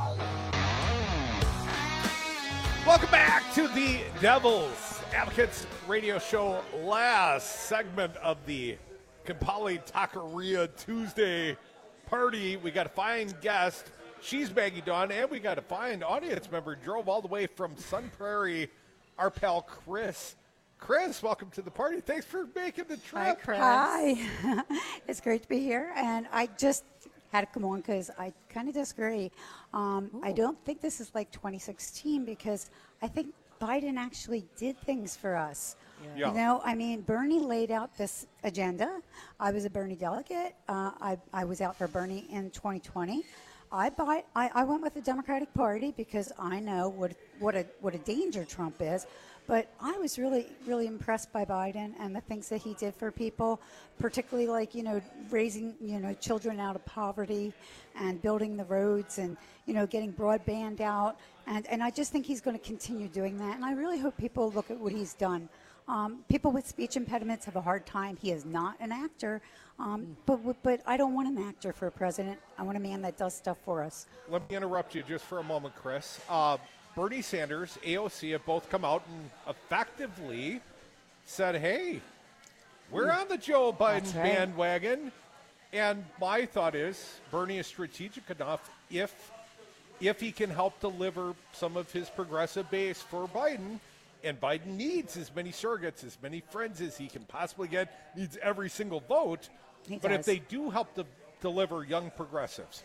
Welcome back to the Devil's Advocates radio show. Last segment of the Kampali Taqueria Tuesday party. We got a fine guest. She's Maggie Dawn, and we got a fine audience member. Drove all the way from Sun Prairie, our pal Chris. Chris, welcome to the party. Thanks for making the trip. Hi, Chris. Hi. It's great to be here, and I just had to come on because I kind of disagree. Um, I don't think this is like twenty sixteen because I think Biden actually did things for us. Yeah. You know, I mean, Bernie laid out this agenda. I was a Bernie delegate. Uh, I, I was out for Bernie in twenty twenty. I, buy, I I went with the Democratic Party because I know what what a what a danger Trump is. But I was really, really impressed by Biden and the things that he did for people, particularly like, you know, raising, you know, children out of poverty and building the roads and, you know, getting broadband out. And, and I just think he's going to continue doing that. And I really hope people look at what he's done. Um, people with speech impediments have a hard time. He is not an actor, um, but but I don't want an actor for a president. I want a man that does stuff for us. Let me interrupt you just for a moment, Chris. Uh, Bernie Sanders, A O C have both come out and effectively said, hey, we're on the Joe Biden right. bandwagon. And my thought is Bernie is strategic enough if if he can help deliver some of his progressive base for Biden. And Biden needs as many surrogates, as many friends as he can possibly get, needs every single vote. He but does. if they do help to deliver young progressives,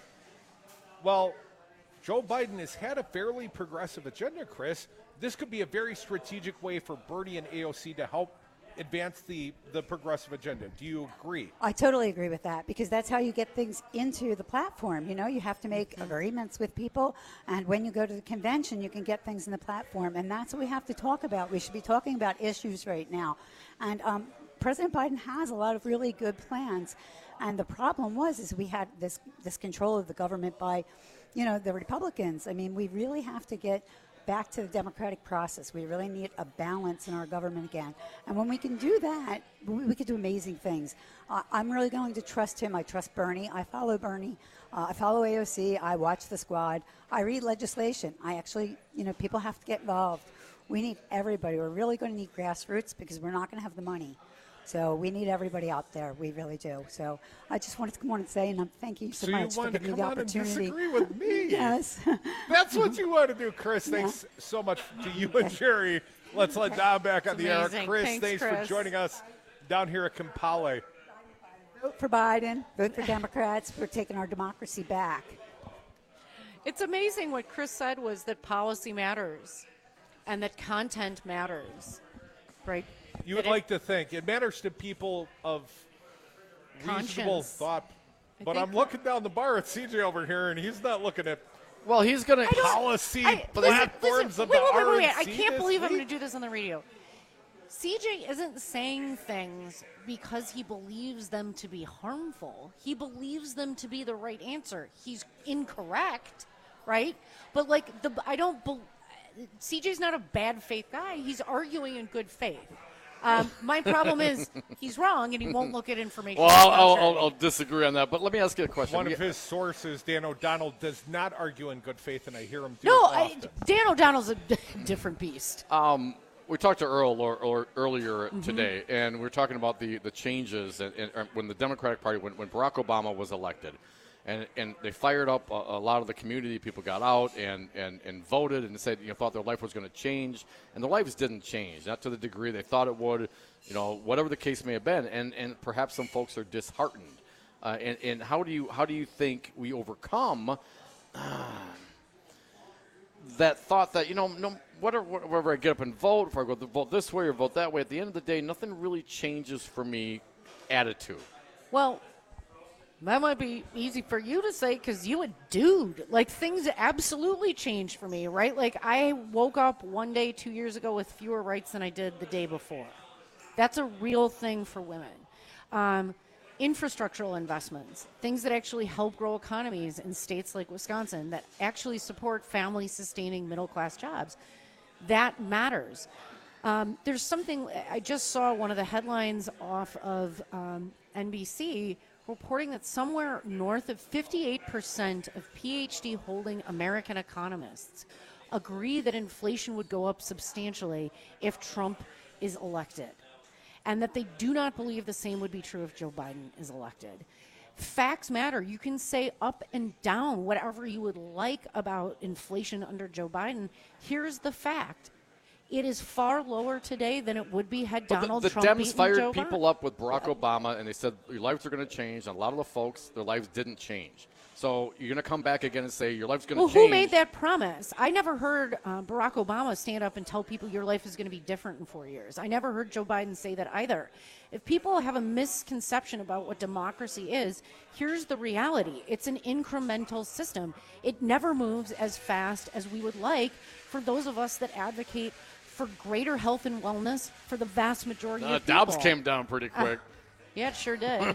well, Joe Biden has had a fairly progressive agenda, Chris. This could be a very strategic way for Bernie and A O C to help advance the, the progressive agenda. Do you agree? I totally agree with that because that's how you get things into the platform. You know, you have to make mm-hmm. agreements with people, and when you go to the convention, you can get things in the platform, and that's what we have to talk about. We should be talking about issues right now. And um, President Biden has a lot of really good plans, and the problem was is we had this, this control of the government by, you know, the Republicans. I mean, we really have to get back to the democratic process. We really need a balance in our government again. And when we can do that, we, we can do amazing things. Uh, I'm really going to trust him. I trust Bernie. I follow Bernie. Uh, I follow A O C. I watch the squad. I read legislation. I actually, you know, people have to get involved. We need everybody. We're really going to need grassroots because we're not going to have the money So we need everybody out there. We really do. So I just wanted to come on and say, and I'm thanking you so, so much you for wanted giving to me come the on and opportunity. disagree with me. Yes. That's what you want to do, Chris. Yeah. Thanks so much to you and Jerry. Let's let Don back on It's the air. amazing. Chris, Thanks, thanks Chris. for joining us down here at Kampale. Vote for Biden. Vote for Democrats. We're taking our democracy back. It's amazing what Chris said was that policy matters and that content matters, right? You would That it- like to think it matters to people of reasonable Conscience. thought, I but think- I'm looking down the bar at C J over here, and he's not looking at Well, he's going to policy I- platforms listen, of wait, the wait, wait, wait, wait. R N I C can't this believe I'm week. going to do this on the radio. C J isn't saying things because he believes them to be harmful. He believes them to be the right answer. He's incorrect, right? But like the I don't. Be, C J's not a bad faith guy. He's arguing in good faith. Um, my problem is he's wrong and he won't look at information. Well, I'll, that's I'll, contrary. I'll, I'll disagree on that, but let me ask you a question. One We- of his sources, Dan O'Donnell, does not argue in good faith, and I hear him do No, it I, often. Dan O'Donnell's a different beast. Um, we talked to Earl or, or earlier Mhm. today, and we were talking about the, the changes and, and, and when the Democratic Party, when, when Barack Obama was elected, and, and they fired up a, a lot of the community. People got out and, and, and voted and said, you know, thought their life was going to change, and their lives didn't change, not to the degree they thought it would. You know, whatever the case may have been, and, and perhaps some folks are disheartened. Uh, and, and how do you how do you think we overcome uh, that thought that, you know, no, whatever, whatever I get up and vote, if I go to vote this way or vote that way, at the end of the day, nothing really changes for me attitude. Well, that might be easy for you to say because you a dude. Like, things absolutely changed for me, right? Like, I woke up one day two years ago with fewer rights than I did the day before. That's a real thing for women. Um, infrastructural investments, things that actually help grow economies in states like Wisconsin, that actually support family-sustaining middle-class jobs. That matters. Um, there's something, I just saw one of the headlines off of um, N B C reporting that somewhere north of fifty-eight percent of P H D holding American economists agree that inflation would go up substantially if Trump is elected, and that they do not believe the same would be true if Joe Biden is elected. Facts matter. You can say up and down whatever you would like about inflation under Joe Biden. Here's the fact. It is far lower today than it would be had But Donald the, the Trump Dems beaten fired Joe people Biden. up with Barack Obama, and they said your lives are going to change. And a lot of the folks, their lives didn't change. So you're going to come back again and say your life's going to Well, change. who made that promise? I never heard uh, Barack Obama stand up and tell people your life is going to be different in four years. I never heard Joe Biden say that either. If people have a misconception about what democracy is, here's the reality. It's an incremental system. It never moves as fast as we would like for those of us that advocate for greater health and wellness for the vast majority Uh, of people. Dobbs came down pretty Uh, quick. yeah, it sure did.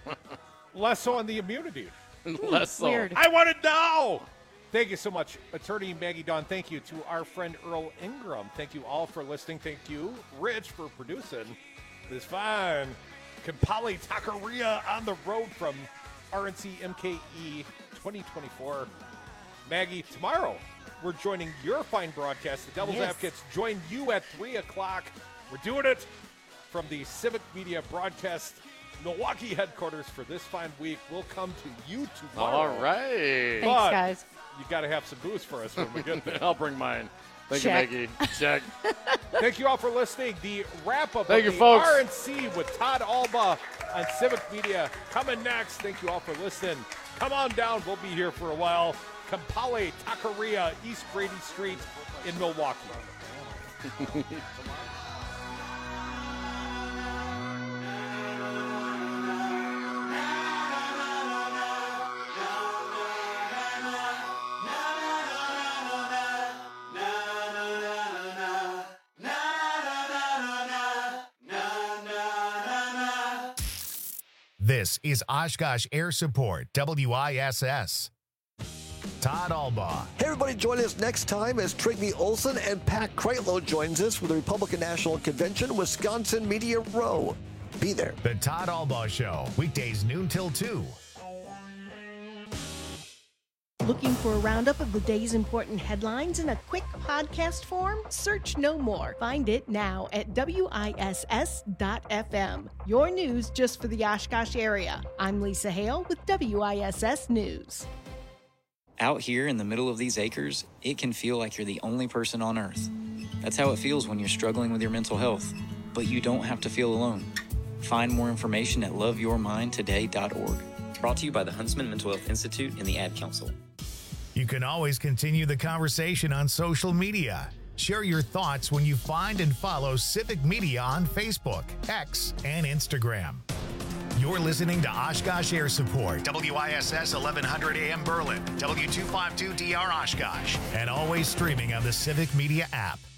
Less so on the immunity. Less so. Weird. I want it now. Thank you so much, Attorney Maggie Dawn. Thank you to our friend Earl Ingram. Thank you all for listening. Thank you, Rich, for producing this fine Kampali Taqueria on the road from R N C M K E twenty twenty-four. Maggie, tomorrow we're joining your fine broadcast. The Devil's Yes. Advocates join you at three o'clock. We're doing it from the Civic Media Broadcast Milwaukee headquarters for this fine week. We'll come to you tomorrow. All right. Thanks, But guys. you got to have some booze for us when we get there. I'll bring mine. Thank Check. you, Maggie. Check. Thank you all for listening. The wrap-up Thank of you, the folks. R N C with Todd Alba on Civic Media coming next. Thank you all for listening. Come on down. We'll be here for a while. Kampale Taqueria, East Brady Street in Milwaukee. This is Oshkosh Air Support, W I S S. Todd Albaugh. Hey, everybody, join us next time as Trigny Olson and Pat Kreitlow joins us for the Republican National Convention, Wisconsin Media Row. Be there. The Todd Albaugh Show, weekdays noon till two. Looking for a roundup of the day's important headlines in a quick podcast form? Search no more. Find it now at W I S S dot F M. Your news just for the Oshkosh area. I'm Lisa Hale with W I S S News. Out here in the middle of these acres, it can feel like you're the only person on earth. That's how it feels when you're struggling with your mental health. But you don't have to feel alone. Find more information at love your mind today dot org. Brought to you by the Huntsman Mental Health Institute and the Ad Council. You can always continue the conversation on social media. Share your thoughts when you find and follow Civic Media on Facebook, X, and Instagram. You're listening to Oshkosh Air Support, W I S S eleven hundred A M Berlin, W two fifty-two D R Oshkosh, and always streaming on the Civic Media app.